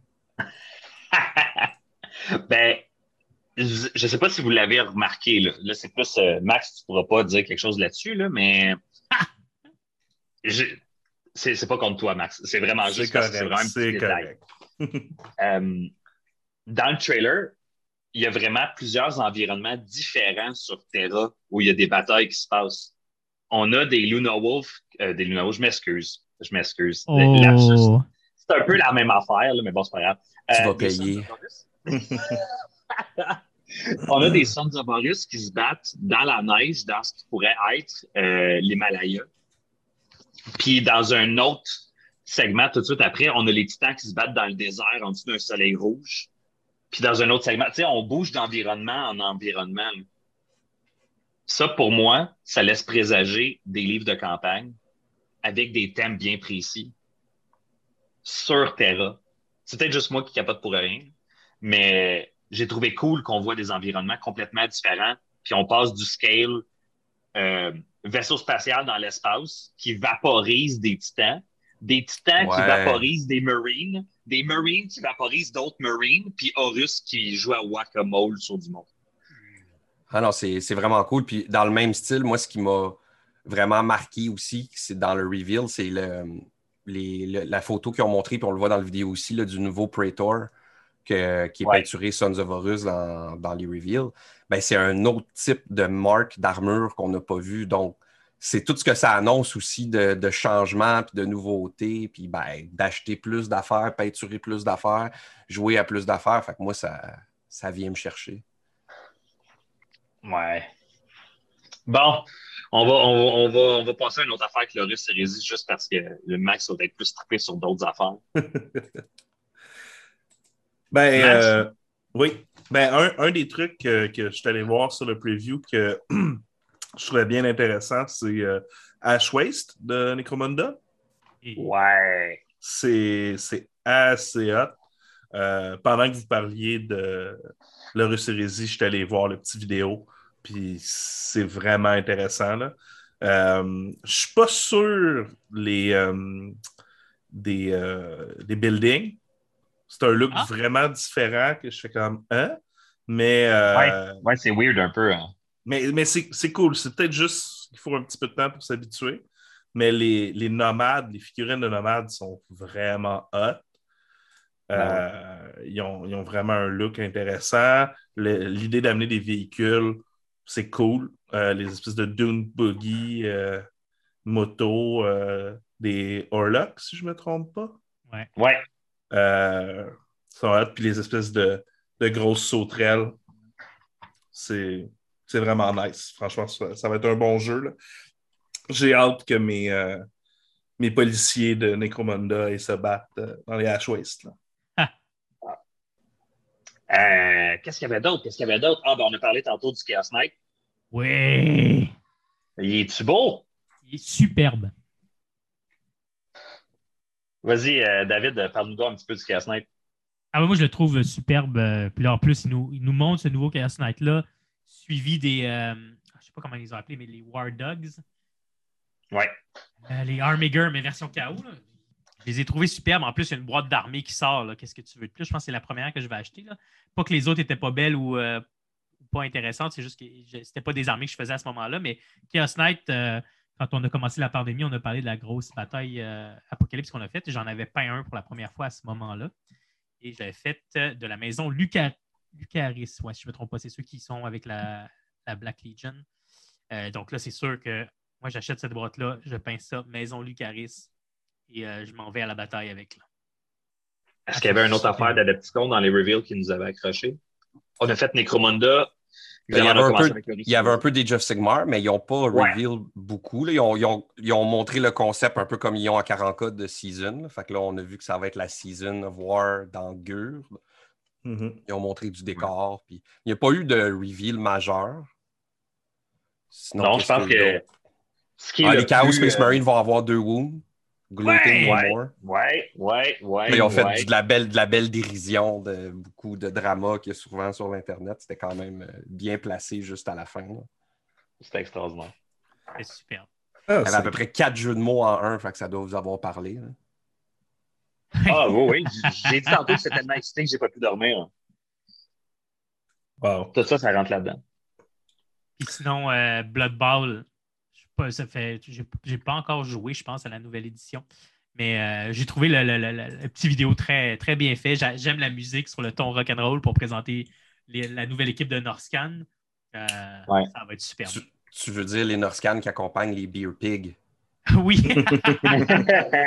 Ben, je ne sais pas si vous l'avez remarqué. Là, là c'est plus euh, Max, tu ne pourras pas dire quelque chose là-dessus, là, mais je- c'est c'est pas contre toi, Max. C'est vraiment C'est juste parce que c'est correct, vraiment un petit c'est détail. correct. Euh, dans le trailer, il y a vraiment plusieurs environnements différents sur Terra où il y a des batailles qui se passent. On a des Luna Wolf, euh, des Luna Wolf, je m'excuse, je m'excuse. Oh. Lapsus. C'est un peu la même affaire, là, mais bon, c'est pas grave. Tu Euh, vas des payer. Sons of Horus. On a des Sons of Horus qui se battent dans la neige, dans ce qui pourrait être euh, l'Himalaya. Puis dans un autre segment, tout de suite après, on a les Titans qui se battent dans le désert en dessous d'un soleil rouge. Puis dans un autre segment, tu sais, on bouge d'environnement en environnement. Là. Ça, pour moi, ça laisse présager des livres de campagne avec des thèmes bien précis sur Terra. C'est peut-être juste moi qui capote pour rien, mais j'ai trouvé cool qu'on voit des environnements complètement différents, puis on passe du scale euh, vaisseau spatial dans l'espace qui vaporise des titans, des titans Ouais. qui vaporisent des marines, des marines qui vaporisent d'autres marines, puis Horus qui joue à Whack-A-Mole sur du monde. Ah non, c'est, c'est vraiment cool. Puis dans le même style, moi, ce qui m'a vraiment marqué aussi, c'est dans le reveal, c'est le, les, le, la photo qu'ils ont montrée, puis on le voit dans la vidéo aussi, là, du nouveau Praetor que, qui est Ouais. peinturé Sons of Horus dans, dans les reveals. Ben, c'est un autre type de marque d'armure qu'on n'a pas vu. Donc, c'est tout ce que ça annonce aussi de, de changements, puis de nouveautés, puis ben, d'acheter plus d'affaires, peinturer plus d'affaires, jouer à plus d'affaires. Fait que moi, ça, ça vient me chercher. Ouais. Bon, on va, on, va, on, va, on va passer à une autre affaire que Horus Hérésie juste parce que le Max va être plus trippé sur d'autres affaires. Ben, Max? euh, oui. Ben, un, un des trucs que, que je suis allé voir sur le preview que je trouvais bien intéressant, c'est euh, Ash Waste de Necromunda. Et- Ouais. C'est, c'est assez hot. Euh, pendant que vous parliez de l'Horus Hérésie, je suis allé voir le petit vidéo, puis c'est vraiment intéressant. Là. Euh, je suis pas sûr les, euh, des, euh, des buildings. C'est un look Ah. vraiment différent que je fais comme hein? Mais, Ouais. euh, Ouais, c'est weird un peu. Hein. mais, mais c'est, c'est cool. C'est peut-être juste qu'il faut un petit peu de temps pour s'habituer. Mais les, les nomades, les figurines de nomades sont vraiment hot. Euh, ils, ont, ils ont vraiment un look intéressant. Le- l'idée d'amener des véhicules, c'est cool. Euh, les espèces de dune buggy, euh, moto, euh, des Orlocks, si je ne me trompe pas. Ouais. Ouais. Euh, sont hot. Puis les espèces de, de grosses sauterelles. C'est, c'est vraiment nice. Franchement, ça, ça va être un bon jeu. Là. J'ai hâte que mes, euh, mes policiers de Necromunda ils se battent euh, dans les Ash Waste. Là. Euh, qu'est-ce qu'il y avait d'autre? Qu'est-ce qu'il y avait d'autre? Ah, ben, on a parlé tantôt du Chaos Knight. Ouais. Il est-tu beau? Il est superbe. Vas-y, euh, David, parle-nous un petit peu du Chaos Knight. Ah, ben, moi, je le trouve superbe. Euh, Puis là, en plus, il nous, il nous montre ce nouveau Chaos Knight-là, suivi des. Euh, je ne sais pas comment ils ont appelé, mais les War Dogs. Ouais. Euh, les Armiger, mais version K O. Là. Je les ai trouvés superbes. En plus, il y a une boîte d'armée qui sort. Là. Qu'est-ce que tu veux de plus? Je pense que c'est la première que je vais acheter. Là. Pas que les autres n'étaient pas belles ou euh, pas intéressantes. C'est juste que c'était pas des armées que je faisais à ce moment-là. Mais Chaos Knight, euh, quand on a commencé la pandémie, on a parlé de la grosse bataille euh, Apocalypse qu'on a faite. J'en avais peint un pour la première fois à ce moment-là. Et j'avais fait euh, de la maison Lucar- Lucaris. Ouais, si je ne me trompe pas, c'est ceux qui sont avec la, la Black Legion. Euh, donc là, c'est sûr que moi, j'achète cette boîte-là, je peins ça, maison Lucaris, et euh, je m'en vais à la bataille avec. Là. Est-ce qu'il y avait une autre affaire d'Adepticon dans les reveals qui nous avait accrochés? On a fait Necromunda. Il y, avait on a un commencé peu, avec le il y avait un peu des Jeff Sigmar, mais ils n'ont pas Ouais. reveal beaucoup. Là. Ils, ont, ils, ont, ils ont montré le concept un peu comme ils ont à quarante K de Season. Là. Fait que là, on a vu que ça va être la Season of War dans Gur. Mm-hmm. Ils ont montré du décor. Puis il n'y a pas eu de reveal majeur. Sinon, Non, je qu'est-ce pense qu'il y a que d'autre? ce qui est Ah, le les Chaos plus, Space euh, Marines vont avoir deux wounds. Gloating Ouais. no Ouais, more. ouais, ouais, ouais. Là, ils ont fait ouais. du- de, la belle, de la belle dérision, de beaucoup de drama qu'il y a souvent sur l'Internet. C'était quand même euh, bien placé juste à la fin. Là. C'était extraordinaire. C'est superbe. Ah, Il y avait à c'est- peu près quatre jeux de mots en un, fait que ça doit vous avoir parlé. Là. Ah oui, oui. J- J'ai dit tantôt que c'était tellement excité que j'ai pas pu dormir. Wow. Tout ça, ça rentre là-dedans. Puis sinon, euh, Blood Bowl, je sais pas, ça fait, j'ai, j'ai pas encore joué, je pense, à la nouvelle édition. Mais euh, j'ai trouvé le, le, le, le- le petit vidéo très, très bien fait. J'a- J'aime la musique sur le ton rock'n'roll pour présenter les- la nouvelle équipe de Norscan. Euh, Ouais. Ça va être super. Tu, tu veux dire les Norscan qui accompagnent les Beer Pigs? Oui.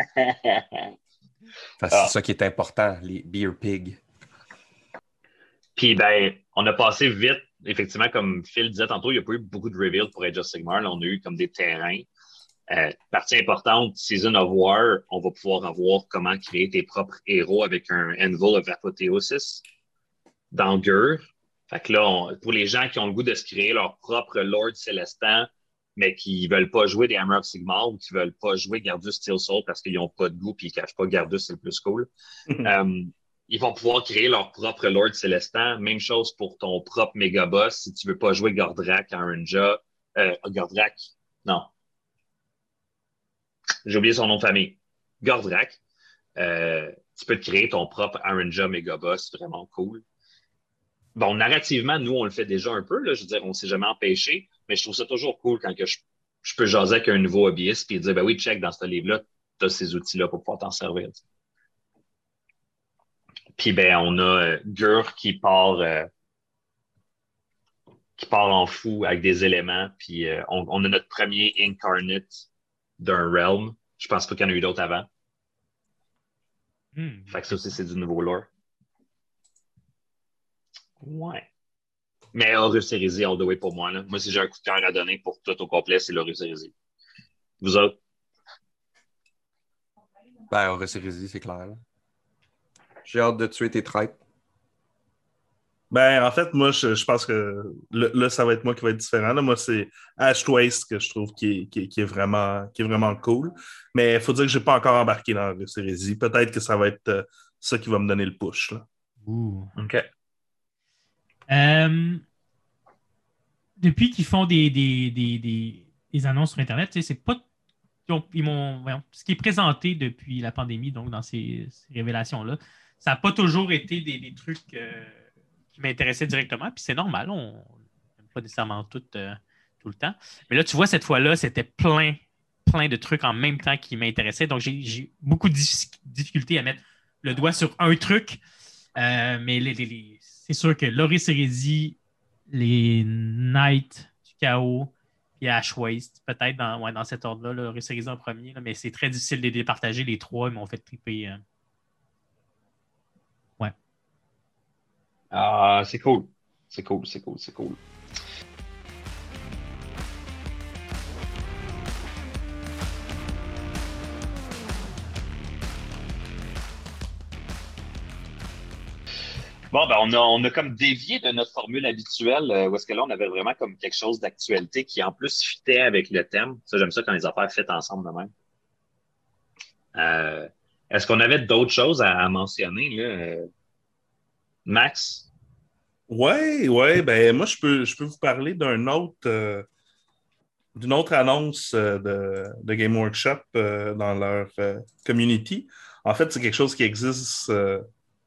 Parce que Ah. c'est ça qui est important, les Beer Pigs. Puis, ben, on a passé vite. Effectivement, comme Phil disait tantôt, il n'y a pas eu beaucoup de reveal pour Age of Sigmar. Là, on a eu comme des terrains. Euh, partie importante, Season of War, on va pouvoir avoir comment créer tes propres héros avec un Anvil of Apothéosis dans Gur. Fait que là, on, pour les gens qui ont le goût de se créer leur propre Lord Célestin, mais qui veulent pas jouer des Hammer of Sigmar ou qui veulent pas jouer Gardus Steel Soul parce qu'ils n'ont pas de goût et ils cachent pas Gardus, c'est le plus cool. euh, ils vont pouvoir créer leur propre Lord Célestin. Même chose pour ton propre Megaboss. Si tu veux pas jouer Gordrak en Renja, euh, Gordrak, non. J'ai oublié son nom de famille. Gordrak. Euh, tu peux te créer ton propre Aranja Megaboss, vraiment cool. Bon, narrativement, nous, on le fait déjà un peu. Là, je veux dire, on ne s'est jamais empêché, mais je trouve ça toujours cool quand que je, je peux jaser avec un nouveau hobbyiste et dire, ben oui, check, dans ce livre-là, tu as ces outils-là pour pouvoir t'en servir. T'sais. Puis, ben, on a euh, Gur qui part, euh, qui part en fou avec des éléments. Puis, euh, on, on a notre premier incarnate d'un realm. Je pense pas qu'il y en a eu d'autres avant. Hmm. Fait que ça aussi, c'est du nouveau lore. Ouais. Mais Horus Heresy, all the way pour moi. Là. Moi, si j'ai un coup de cœur à donner pour tout au complet, c'est l'Horus Heresy. Vous autres? Ben, Horus Heresy, c'est clair. Là. J'ai hâte de tuer tes traîtres. Ben, en fait, moi, je, je pense que là, là, ça va être moi qui va être différent. Là, moi, c'est Ash Waste que je trouve qui est, qui est, qui est, vraiment, qui est vraiment cool. Mais il faut dire que je n'ai pas encore embarqué dans Horus Heresy. Peut-être que ça va être euh, ça qui va me donner le push. Là. Ouh. OK. Euh, depuis qu'ils font des, des, des, des, des annonces sur Internet, c'est pas. Ils ont, ils m'ont, voyons, ce qui est présenté depuis la pandémie, donc dans ces, ces révélations-là, ça n'a pas toujours été des, des trucs euh, qui m'intéressaient directement, puis c'est normal, on n'aime pas nécessairement tout, euh, tout le temps. Mais là, tu vois, cette fois-là, c'était plein, plein de trucs en même temps qui m'intéressaient, donc j'ai, j'ai beaucoup de difficultés à mettre le doigt sur un truc, euh, mais les, les, les, c'est sûr que Horus Heresy, les Knights du Chaos, puis Ash Waste, peut-être dans, ouais, dans cet ordre-là, Horus Heresy en premier, là, mais c'est très difficile de les départager. Les trois, ils m'ont fait triper. Euh... Ouais. Ah, c'est cool. C'est cool, c'est cool, c'est cool. Bon, ben on a, on a comme dévié de notre formule habituelle, euh, où est-ce que là, on avait vraiment comme quelque chose d'actualité qui, en plus, fitait avec le thème. Ça, j'aime ça quand les affaires faites ensemble de même. Euh, est-ce qu'on avait d'autres choses à, à mentionner, là? Euh, Max? Oui, oui. Ben, moi, je peux, je peux vous parler d'un autre, euh, d'une autre annonce euh, de, de Game Workshop euh, dans leur euh, community. En fait, c'est quelque chose qui existe euh,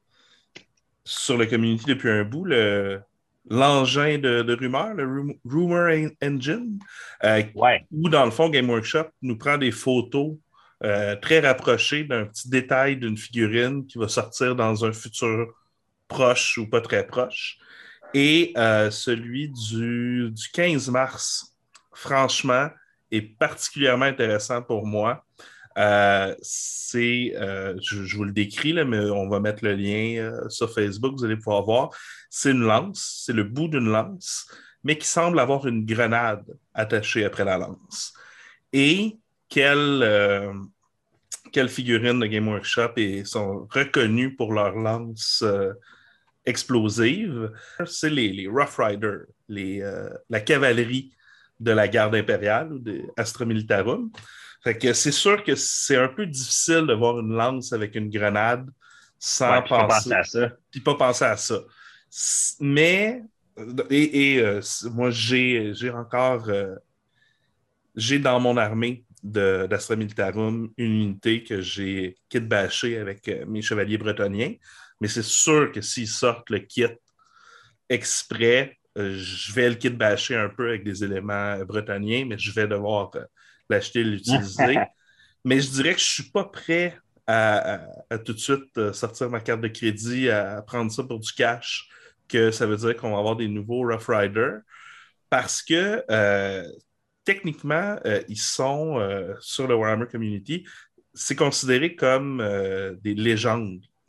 sur le community depuis un bout, le, l'engin de, de rumeur, le Rum- Rumor Engine, euh, Ouais. où, dans le fond, Game Workshop nous prend des photos euh, très rapprochées d'un petit détail d'une figurine qui va sortir dans un futur proche ou pas très proche. Et euh, celui du, du quinze mars, franchement, est particulièrement intéressant pour moi. Euh, c'est, euh, je, je vous le décris, là, mais on va mettre le lien euh, sur Facebook, vous allez pouvoir voir. C'est une lance, c'est le bout d'une lance, mais qui semble avoir une grenade attachée après la lance. Et quelle, euh, quelle figurine de Game Workshop et sont reconnues pour leur lance euh, explosive, c'est les, les Rough Riders, les, euh, la cavalerie de la garde impériale ou de Astra Militarum. Fait que c'est sûr que c'est un peu difficile de voir une lance avec une grenade sans Ouais, puis pas penser, penser à ça. puis pas penser à ça. Mais, et, et euh, moi, j'ai, j'ai encore, euh, j'ai dans mon armée de, d'Astra Militarum une unité que j'ai kit-bashée avec euh, mes chevaliers bretoniens. Mais c'est sûr que s'ils sortent le kit exprès, euh, je vais le kit bâcher un peu avec des éléments bretoniens, mais je vais devoir euh, l'acheter et l'utiliser. Mais je dirais que je ne suis pas prêt à, à, à tout de suite euh, sortir ma carte de crédit, à, à prendre ça pour du cash, que ça veut dire qu'on va avoir des nouveaux Rough Riders, parce que euh, techniquement, euh, ils sont euh, sur le Warhammer Community, c'est considéré comme euh, des légendes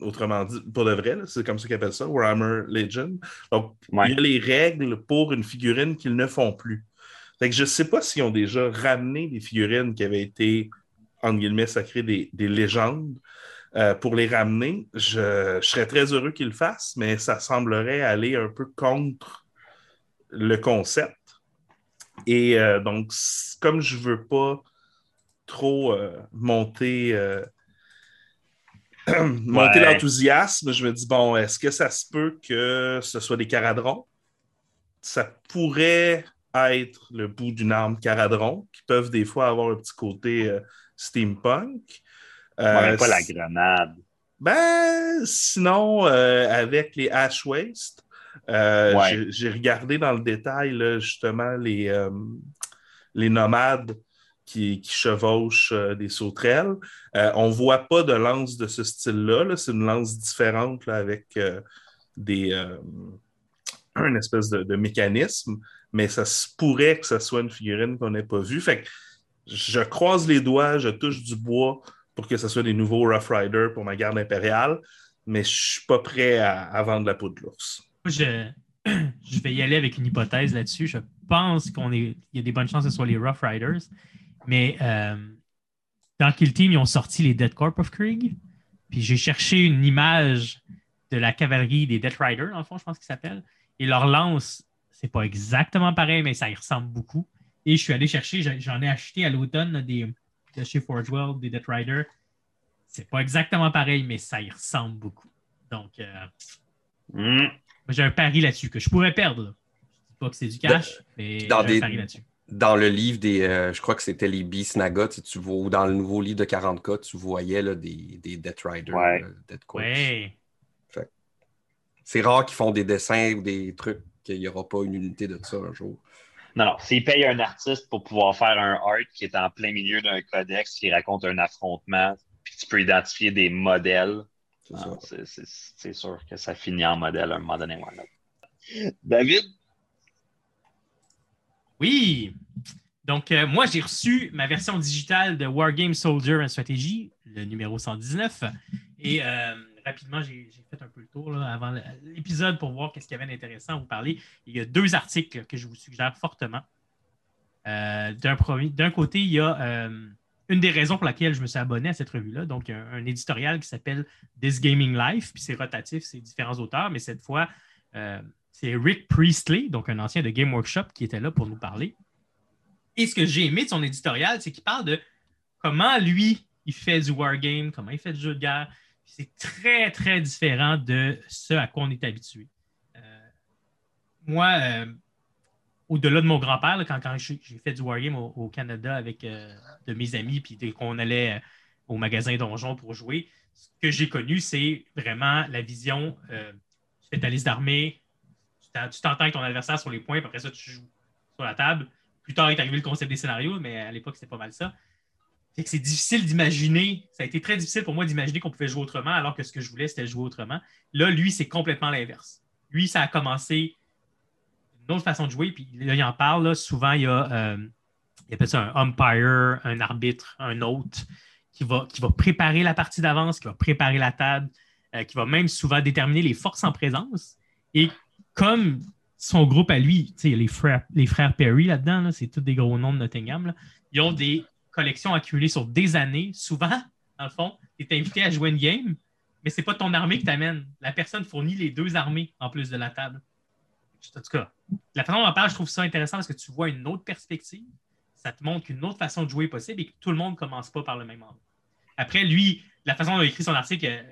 autrement dit, pour de vrai, là, c'est comme ça qu'ils appellent ça, Warhammer Legend. Donc, Ouais. il y a les règles pour une figurine qu'ils ne font plus. Fait que je ne sais pas s'ils ont déjà ramené des figurines qui avaient été, entre guillemets, sacrées des, des légendes. Euh, pour les ramener, je, je serais très heureux qu'ils le fassent, mais ça semblerait aller un peu contre le concept. Et euh, donc, comme je ne veux pas trop euh, monter, euh, monter Ouais. l'enthousiasme, je me dis, bon, est-ce que ça se peut que ce soit des caradrons? Ça pourrait être le bout d'une arme caradron, qui peuvent des fois avoir un petit côté euh, steampunk. Euh, ouais, mais pas euh, la grenade. Ben, sinon, euh, avec les Ash Waste, euh, Ouais. j'ai, j'ai regardé dans le détail, là, justement, les, euh, les nomades qui, qui chevauchent euh, des sauterelles. Euh, on ne voit pas de lance de ce style-là. Là. C'est une lance différente là, avec euh, des, euh, un espèce de, de mécanisme, mais ça se pourrait que ce soit une figurine qu'on n'ait pas vue. Fait que je croise les doigts, je touche du bois pour que ce soit des nouveaux Rough Riders pour ma garde impériale, mais je ne suis pas prêt à, à vendre la peau de l'ours. Je, je vais y aller avec une hypothèse là-dessus. Je pense qu'on est, il y a des bonnes chances que ce soit les Rough Riders, mais euh, dans Kill Team, ils ont sorti les Death Corps of Krieg, puis j'ai cherché une image de la cavalerie des Death Riders, en fond, je pense qu'ils s'appellent, et leur lance, c'est pas exactement pareil, mais ça y ressemble beaucoup. Et je suis allé chercher, j'en ai acheté à l'automne là, des, de chez Forge World, des Death Riders. C'est pas exactement pareil, mais ça y ressemble beaucoup. Donc, euh, Mm. j'ai un pari là-dessus que je pourrais perdre. Là. Je dis pas que c'est du cash, de, mais dans j'ai des, un pari là-dessus. Dans le livre des, euh, je crois que c'était les Beast Naga, tu, tu vois, ou dans le nouveau livre de quarante K, tu voyais là, des, des Death Riders, Ouais. euh, Death Corps. Ouais. Fait. C'est rare qu'ils font des dessins ou des trucs qu'il n'y aura pas une unité de ça un jour. Non, non. S'ils payent un artiste pour pouvoir faire un art qui est en plein milieu d'un codex qui raconte un affrontement, puis tu peux identifier des modèles, C'est non, ça. c'est, c'est, c'est sûr que ça finit en modèle à un moment donné. Ouais. David? Oui! Donc, euh, moi, j'ai reçu ma version digitale de Wargame Soldier and Strategy, le numéro cent dix-neuf. Et euh, rapidement, j'ai, j'ai fait un peu le tour là, avant l'épisode pour voir qu'est-ce qu'il y avait d'intéressant à vous parler. Il y a deux articles que je vous suggère fortement. Euh, d'un, premier, d'un côté, il y a euh, une des raisons pour laquelle je me suis abonné à cette revue-là. Donc, un, un éditorial qui s'appelle This Gaming Life, puis c'est rotatif, c'est différents auteurs, mais cette fois, euh, c'est Rick Priestley, donc un ancien de Game Workshop, qui était là pour nous parler. Et ce que j'ai aimé de son éditorial, c'est qu'il parle de comment lui, il fait du wargame, comment il fait du jeu de guerre. C'est très, très différent de ce à quoi on est habitué. Euh, moi, euh, au-delà de mon grand-père, là, quand, quand j'ai fait du wargame au, au Canada avec euh, de mes amis, puis dès qu'on allait euh, au magasin Donjon pour jouer, ce que j'ai connu, c'est vraiment la vision, euh, tu fais ta liste d'armées, tu t'entends avec ton adversaire sur les points, puis après ça, tu joues sur la table. Plus tard est arrivé le concept des scénarios, mais à l'époque, c'était pas mal ça. C'est que c'est difficile d'imaginer, ça a été très difficile pour moi d'imaginer qu'on pouvait jouer autrement, alors que ce que je voulais, c'était jouer autrement. Là, lui, c'est complètement l'inverse. Lui, ça a commencé une autre façon de jouer, puis là, il en parle, là, souvent, il y a, euh, il appelle ça un umpire, un arbitre, un hôte, qui va, qui va préparer la partie d'avance, qui va préparer la table, euh, qui va même souvent déterminer les forces en présence. Et comme son groupe à lui, les frères, les frères Perry là-dedans, là, c'est tous des gros noms de Nottingham, là, ils ont des collections accumulées sur des années. Souvent, dans le fond, tu es invité à jouer une game, mais c'est pas ton armée qui t'amène. La personne fournit les deux armées en plus de la table. En tout cas, la façon dont on parle, je trouve ça intéressant parce que tu vois une autre perspective. Ça te montre qu'une autre façon de jouer est possible et que tout le monde ne commence pas par le même endroit. Après, lui, la façon dont il a écrit son article,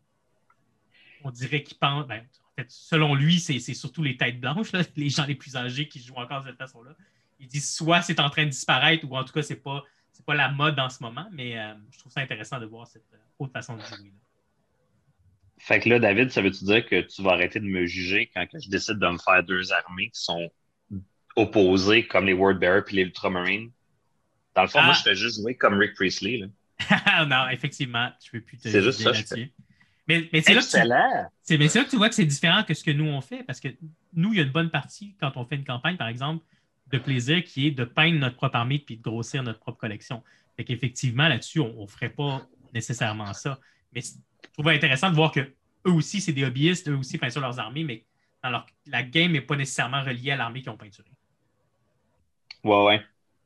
on dirait qu'il pense... Ben, en fait, selon lui, c'est, c'est surtout les têtes blanches, là, les gens les plus âgés qui jouent encore de cette façon-là. Il dit soit c'est en train de disparaître ou en tout cas, c'est pas, c'est pas la mode en ce moment, mais euh, je trouve ça intéressant de voir cette euh, autre façon de jouer. Là. Fait que là, David, ça veut-tu dire que tu vas arrêter de me juger quand je décide de me faire deux armées qui sont opposées comme les Wordbearer et les Ultramarines? Dans le fond, ah. moi, je fais juste jouer comme Rick Priestley. Là. Non, effectivement, je ne peux plus te c'est juste ça, là-dessus. Mais, mais c'est Excellent! Là tu, c'est, mais c'est là que tu vois que c'est différent que ce que nous, on fait, parce que nous, il y a une bonne partie, quand on fait une campagne, par exemple, de plaisir qui est de peindre notre propre armée puis de grossir notre propre collection. Fait qu'effectivement, là-dessus, on ne ferait pas nécessairement ça. Mais je trouvais intéressant de voir que eux aussi, c'est des hobbyistes, eux aussi peinturent leurs armées, mais dans leur, la game n'est pas nécessairement reliée à l'armée qu'ils ont peinturée. Ouais, ouais.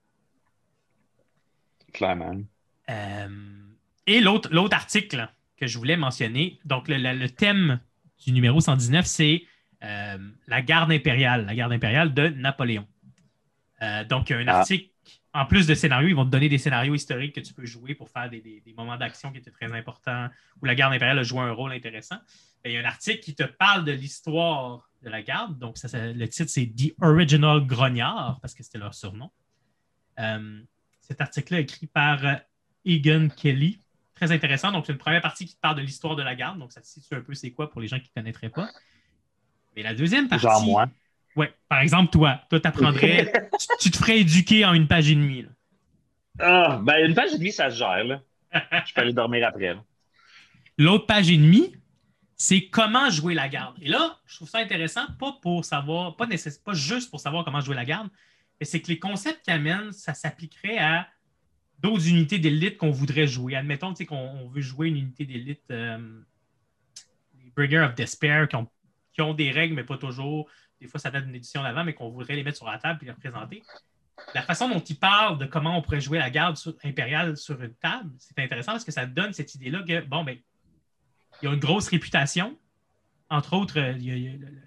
Clairement. Euh, et l'autre, l'autre article que je voulais mentionner, donc le, le, le thème du numéro cent dix-neuf, c'est euh, la garde impériale, la garde impériale de Napoléon. Euh, donc, un ah. article, en plus de scénarios, ils vont te donner des scénarios historiques que tu peux jouer pour faire des, des, des moments d'action qui étaient très importants, où la garde impériale a joué un rôle intéressant. Et il y a un article qui te parle de l'histoire de la garde. Donc, ça, ça, le titre, c'est The Original Grognard, parce que c'était leur surnom. Euh, cet article-là est écrit par Egan Kelly. Très intéressant. Donc, c'est une première partie qui te parle de l'histoire de la garde. Donc, ça te situe un peu c'est quoi pour les gens qui ne connaîtraient pas. Mais la deuxième partie... Genre moi. Oui, par exemple, toi. Toi, t'apprendrais... tu, tu te ferais éduquer en une page et demie. Là. Ah, ben une page et demie, ça se gère. Là. Je peux aller dormir après. Là. L'autre page et demie, c'est comment jouer la garde. Et là, je trouve ça intéressant, pas pour savoir, pas, nécess... pas juste pour savoir comment jouer la garde, mais c'est que les concepts qu'ils amènent, ça s'appliquerait à d'autres unités d'élite qu'on voudrait jouer. Admettons qu'on on veut jouer une unité d'élite, euh, les Bringer of Despair, qui ont, qui ont des règles, mais pas toujours. Des fois, ça date d'une édition d'avant, mais qu'on voudrait les mettre sur la table et les représenter. La façon dont ils parlent de comment on pourrait jouer la garde sur, impériale sur une table, c'est intéressant parce que ça donne cette idée-là que, bon, ben, il y a une grosse réputation. Entre autres, il y a, il y a le, le, le,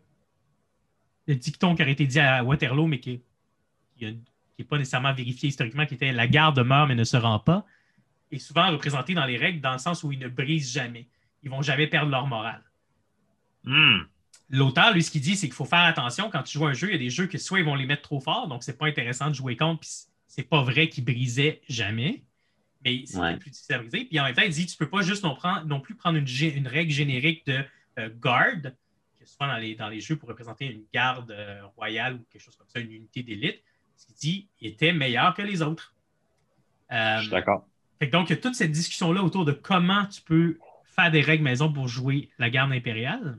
le dicton qui aurait été dit à Waterloo, mais qui n'est pas nécessairement vérifié historiquement, qui était « La garde meurt mais ne se rend pas », est souvent représenté dans les règles dans le sens où ils ne brisent jamais. Ils ne vont jamais perdre leur morale. Mm. L'auteur, lui, ce qu'il dit, c'est qu'il faut faire attention quand tu joues un jeu. Il y a des jeux que soit ils vont les mettre trop fort, donc c'est pas intéressant de jouer contre, puis c'est pas vrai qu'ils brisaient jamais, mais c'est ouais. plus difficile à briser. Puis en même temps, il dit tu peux pas juste non, prendre, non plus prendre une, une règle générique de euh, garde, que souvent dans les, dans les jeux pour représenter une garde euh, royale ou quelque chose comme ça, une unité d'élite. Ce qu'il dit était meilleur que les autres. Euh, Je suis d'accord. Fait que donc, il y a toute cette discussion-là autour de comment tu peux faire des règles maison pour jouer la garde impériale.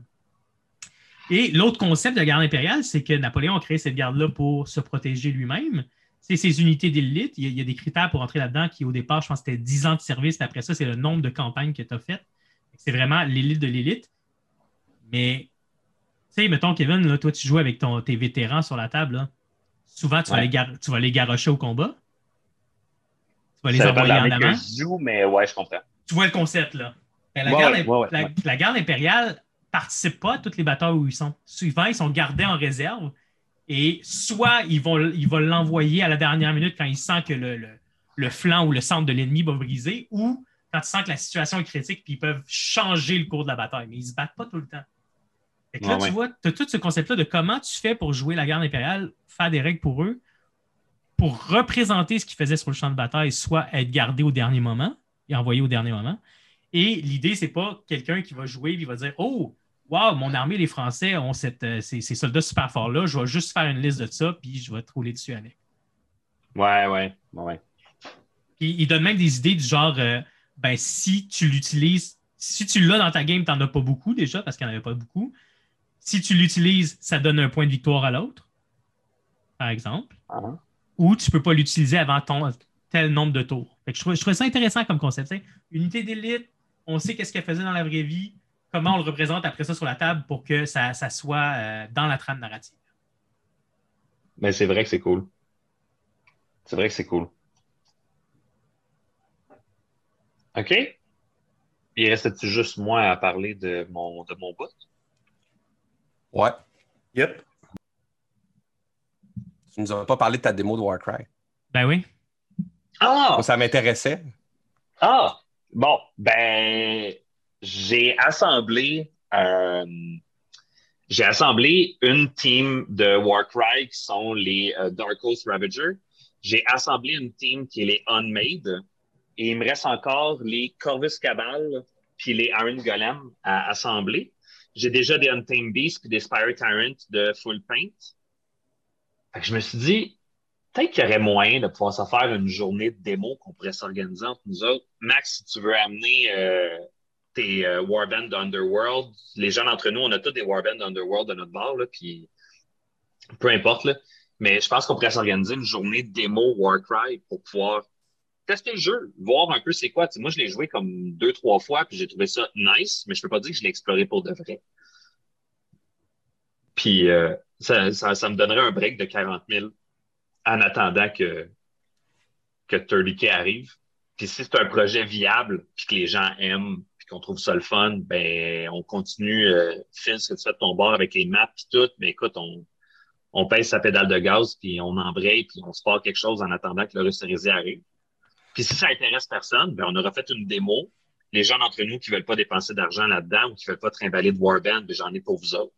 Et l'autre concept de la garde impériale, c'est que Napoléon a créé cette garde-là pour se protéger lui-même. C'est ses unités d'élite. Il y, a, il y a des critères pour entrer là-dedans qui, au départ, je pense que c'était dix ans de service. Puis après ça, c'est le nombre de campagnes que tu as faites. C'est vraiment l'élite de l'élite. Mais, tu sais, mettons, Kevin, là, toi, tu joues avec ton, tes vétérans sur la table. Là. Souvent, tu, ouais. vas les gar- tu vas les garrocher au combat. Tu vas les ça envoyer en avant. Je joue, mais ouais, je comprends. Tu vois le concept, là. La, ouais, garde, ouais, ouais, la, ouais. la garde impériale participent pas à toutes les batailles où ils sont. Souvent, ils sont gardés en réserve et soit ils vont ils vont l'envoyer à la dernière minute quand ils sentent que le, le, le flanc ou le centre de l'ennemi va briser ou quand ils sentent que la situation est critique puis ils peuvent changer le cours de la bataille. Mais ils ne se battent pas tout le temps. Fait que là, ouais, tu ouais. vois, tu as tout ce concept-là de comment tu fais pour jouer la garde impériale, faire des règles pour eux, pour représenter ce qu'ils faisaient sur le champ de bataille, soit être gardé au dernier moment et envoyé au dernier moment. Et l'idée, c'est pas quelqu'un qui va jouer et il va dire « Oh, wow, mon armée, les Français ont cette, euh, ces, ces soldats super forts-là, je vais juste faire une liste de ça, puis je vais te rouler dessus avec. » Ouais, ouais, ouais. Puis il donne même des idées du genre, euh, ben si tu l'utilises, si tu l'as dans ta game, tu n'en as pas beaucoup déjà, parce qu'il n'y en avait pas beaucoup. Si tu l'utilises, ça donne un point de victoire à l'autre, par exemple. Uh-huh. Ou tu ne peux pas l'utiliser avant ton tel nombre de tours. Fait que je, trouve, je trouve ça intéressant comme concept. T'sais. Unité d'élite, on sait qu'est-ce qu'elle faisait dans la vraie vie. Comment on le représente après ça sur la table pour que ça, ça soit euh, dans la trame narrative. Mais c'est vrai que c'est cool. C'est vrai que c'est cool. OK. Il restait-tu juste moi à parler de mon, de mon bout? Ouais. Yep. Tu nous as pas parlé de ta démo de Warcry. Ben oui. Ah! Moi, ça m'intéressait. Ah! Bon, ben... J'ai assemblé euh, j'ai assemblé une team de Warcry qui sont les euh, Dark Host Ravager. J'ai assemblé une team qui est les Unmade. Et il me reste encore les Corvus Cabal puis les Iron Golem à assembler. J'ai déjà des Untamed Beasts puis des Spire Tyrant de Full Paint. Fait que je me suis dit, peut-être qu'il y aurait moyen de pouvoir se faire une journée de démo qu'on pourrait s'organiser entre nous autres. Max, si tu veux amener... Euh, tes euh, Warband d'Underworld. Les gens d'entre nous, on a tous des Warband d'Underworld de notre bord, là, puis peu importe, là. Mais je pense qu'on pourrait s'organiser une journée de démo Warcry pour pouvoir tester le jeu, voir un peu c'est quoi. T'sais, moi, je l'ai joué comme deux, trois fois, puis j'ai trouvé ça nice, mais je peux pas dire que je l'ai exploré pour de vrai. Puis euh, ça, ça, ça me donnerait un break de quarante mille en attendant que, que trente K arrive. Puis si c'est un projet viable, puis que les gens aiment, puis qu'on trouve ça le fun, ben on continue, euh, Phil, ce que tu fais de ton bord avec les maps puis tout, mais écoute, on, on pèse sa pédale de gaz, puis on embraye, puis on se part quelque chose en attendant que le Russerisé arrive. Puis si ça intéresse personne, ben on aura fait une démo. Les gens d'entre nous qui veulent pas dépenser d'argent là-dedans ou qui veulent pas trimballer de Warband, ben j'en ai pour vous autres.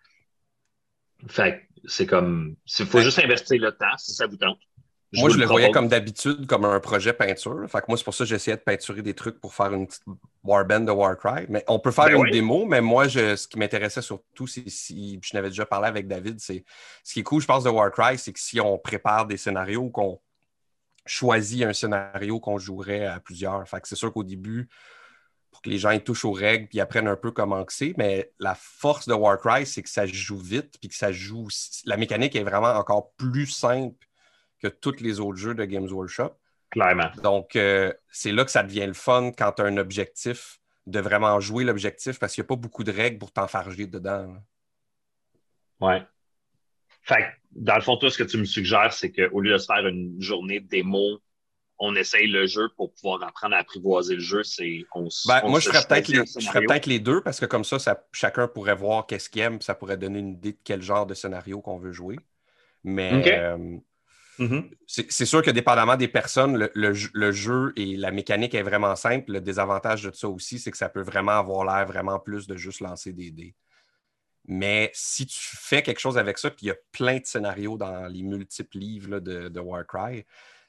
Fait que c'est comme, il faut juste investir le temps si ça vous tente. Je moi, je le, le voyais comme d'habitude, comme un projet peinture. Fait que moi, c'est pour ça que j'essayais de peinturer des trucs pour faire une petite Warband de Warcry. Mais on peut faire ben une oui. démo, mais moi, je, ce qui m'intéressait surtout, c'est si, je n'avais déjà parlé avec David, c'est ce qui est cool, je pense, de Warcry, c'est que si on prépare des scénarios, qu'on choisit un scénario qu'on jouerait à plusieurs. Fait que c'est sûr qu'au début, pour que les gens ils touchent aux règles puis apprennent un peu comment que c'est, mais la force de Warcry, c'est que ça joue vite puis que ça joue... La mécanique est vraiment encore plus simple que tous les autres jeux de Games Workshop. Clairement. Donc, euh, c'est là que ça devient le fun quand tu as un objectif, de vraiment jouer l'objectif, parce qu'il n'y a pas beaucoup de règles pour t'enfarger dedans. Là. Ouais. Fait que, dans le fond, toi, ce que tu me suggères, c'est qu'au lieu de se faire une journée de démo, on essaye le jeu pour pouvoir apprendre à apprivoiser le jeu. C'est, on, ben, on moi, je ferais, peut-être les, je ferais peut-être les deux, parce que comme ça, ça chacun pourrait voir qu'est-ce qu'il aime, puis ça pourrait donner une idée de quel genre de scénario qu'on veut jouer. Mais... Okay. Euh, Mm-hmm. C'est, c'est sûr que dépendamment des personnes, le, le, le jeu et la mécanique est vraiment simple. Le désavantage de ça aussi, c'est que ça peut vraiment avoir l'air vraiment plus de juste lancer des dés. Mais si tu fais quelque chose avec ça, puis il y a plein de scénarios dans les multiples livres là, de, de Warcry,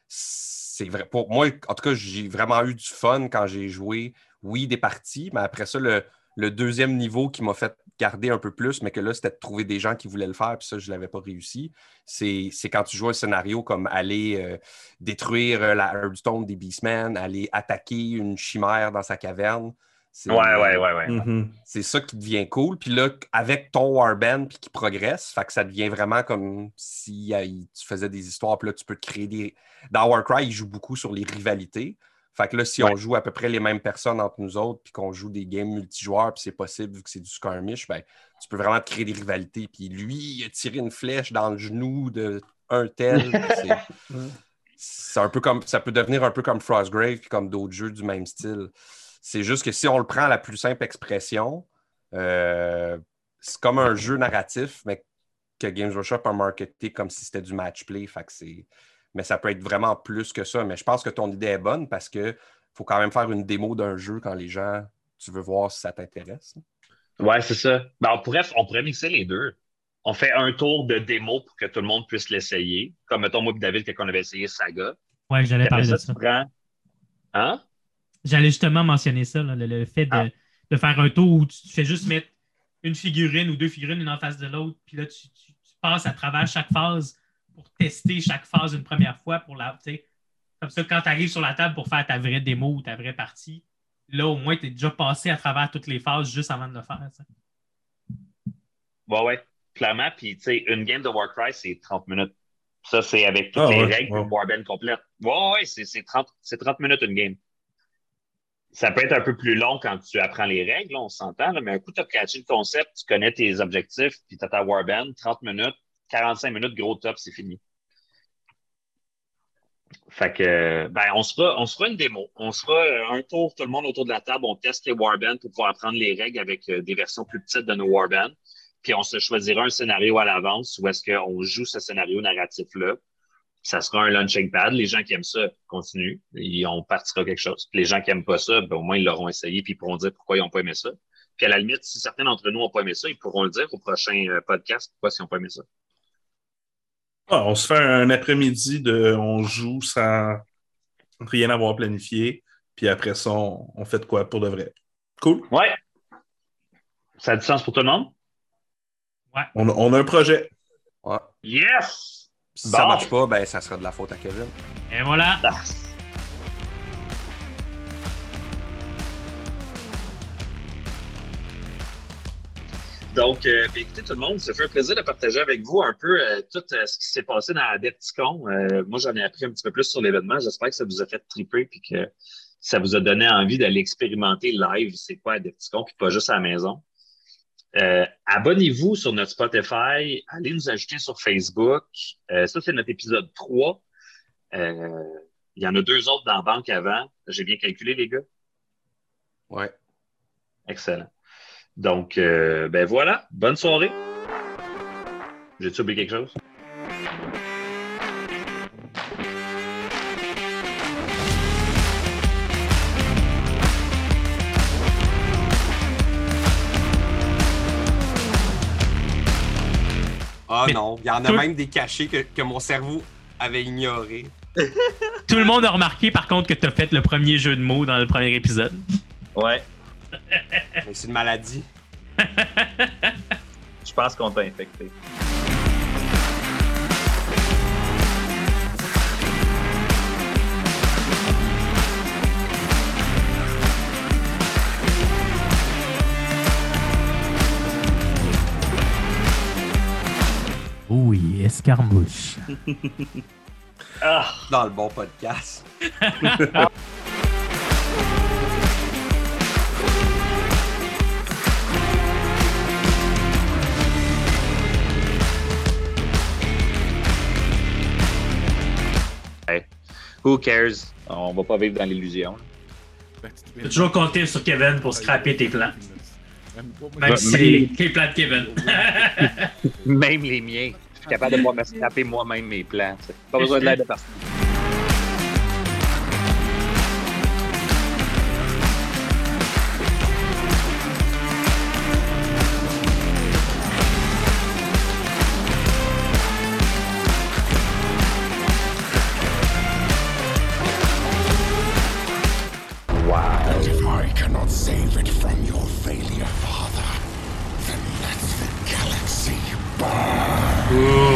c'est vrai. Pour moi, en tout cas, j'ai vraiment eu du fun quand j'ai joué, oui, des parties, mais après ça, le, le deuxième niveau qui m'a fait garder un peu plus, mais que là, c'était de trouver des gens qui voulaient le faire, puis ça, je ne l'avais pas réussi. C'est, c'est quand tu joues un scénario comme aller euh, détruire euh, la Herbstone des Beastmen, aller attaquer une chimère dans sa caverne. C'est, ouais, ouais, ouais, ouais. Mm-hmm. C'est ça qui devient cool. Puis là, avec ton Warband, puis qui progresse, fait que ça devient vraiment comme si euh, tu faisais des histoires, puis là, tu peux te créer des... Dans Warcry, il joue beaucoup sur les rivalités. Fait que là, si ouais. on joue à peu près les mêmes personnes entre nous autres, puis qu'on joue des games multijoueurs, puis c'est possible, vu que c'est du skirmish, ben, tu peux vraiment te créer des rivalités. Puis lui, il a tiré une flèche dans le genou d'un tel. c'est, c'est un peu comme, ça peut devenir un peu comme Frostgrave, puis comme d'autres jeux du même style. C'est juste que si on le prend à la plus simple expression, euh, c'est comme un jeu narratif, mais que Games Workshop a marketé comme si c'était du match play. Fait que c'est... Mais ça peut être vraiment plus que ça. Mais je pense que ton idée est bonne parce qu'il faut quand même faire une démo d'un jeu quand les gens, tu veux voir si ça t'intéresse. Ouais, c'est ça. Ben, on, pourrait, on pourrait mixer les deux. On fait un tour de démo pour que tout le monde puisse l'essayer. Comme, mettons, moi et David, quand on avait essayé Saga. Ouais, j'allais parler ça, de ça. Prends... Hein? J'allais justement mentionner ça, là, le, le fait de, ah. de faire un tour où tu, tu fais juste mettre une figurine ou deux figurines une en face de l'autre, puis là, tu, tu, tu passes à travers chaque phase pour tester chaque phase une première fois. Pour la, comme ça, quand tu arrives sur la table pour faire ta vraie démo ou ta vraie partie, là, au moins, tu es déjà passé à travers toutes les phases juste avant de le faire. Ça. Ouais, ouais, clairement. Puis, tu sais, une game de Warcry, c'est trente minutes. Ça, c'est avec toutes ah, les ouais, règles ouais. de Warband complète. Ouais, ouais, c'est, c'est, trente, c'est trente minutes une game. Ça peut être un peu plus long quand tu apprends les règles, là, on s'entend, là, mais un coup, tu as catché le concept, tu connais tes objectifs, puis tu as ta Warband, trente minutes, quarante-cinq minutes, gros top, c'est fini. Fait que, ben, on se fera, on se fera une démo. On se fera un tour, tout le monde autour de la table, on teste les Warbands pour pouvoir apprendre les règles avec des versions plus petites de nos Warbands. Puis on se choisira un scénario à l'avance où est-ce qu'on joue ce scénario narratif-là. Ça sera un launching pad. Les gens qui aiment ça continuent et on partira quelque chose. Puis les gens qui n'aiment pas ça, ben, au moins, ils l'auront essayé puis ils pourront dire pourquoi ils n'ont pas aimé ça. Puis à la limite, si certains d'entre nous n'ont pas aimé ça, ils pourront le dire au prochain podcast pourquoi ils n'ont pas aimé ça. Ah, on se fait un après-midi de on joue sans rien avoir planifié, puis après ça, on, on fait de quoi pour de vrai. Cool? Ouais. Ça a du sens pour tout le monde? Ouais. On a, on a un projet. Ouais. Yes! Si bon. ça marche pas, ben ça sera de la faute à Kevin. Et voilà! Ah. Donc, euh, puis écoutez tout le monde, ça fait un plaisir de partager avec vous un peu euh, tout euh, ce qui s'est passé dans Adepticon. Euh, moi, j'en ai appris un petit peu plus sur l'événement. J'espère que ça vous a fait triper puis que ça vous a donné envie d'aller expérimenter live c'est quoi Adepticon puis pas juste à la maison. Euh, abonnez-vous sur notre Spotify. Allez nous ajouter sur Facebook. Euh, ça, c'est notre épisode trois. Euh, il y en a deux autres dans la banque avant. J'ai bien calculé, les gars? Ouais. Excellent. Donc, euh, ben voilà. Bonne soirée. J'ai-tu oublié quelque chose? Ah Mais non, il y en a tout- même des cachés que, que mon cerveau avait ignorés. Tout le monde a remarqué, par contre, que tu as fait le premier jeu de mots dans le premier épisode. Ouais. Mais c'est une maladie. Je pense qu'on t'a infecté. Oui, escarmouche. Ah! Dans le bon podcast. Who cares? On va pas vivre dans l'illusion. Tu peux toujours compter sur Kevin pour scraper tes plans. Même Ouais, si mais- c'est les- les plans de Kevin. Même les miens. Je suis capable de moi me scraper moi-même mes plans. t'sais. Pas besoin de l'aide de personne. And if I cannot save it from your failure, Father, then let the galaxy burn.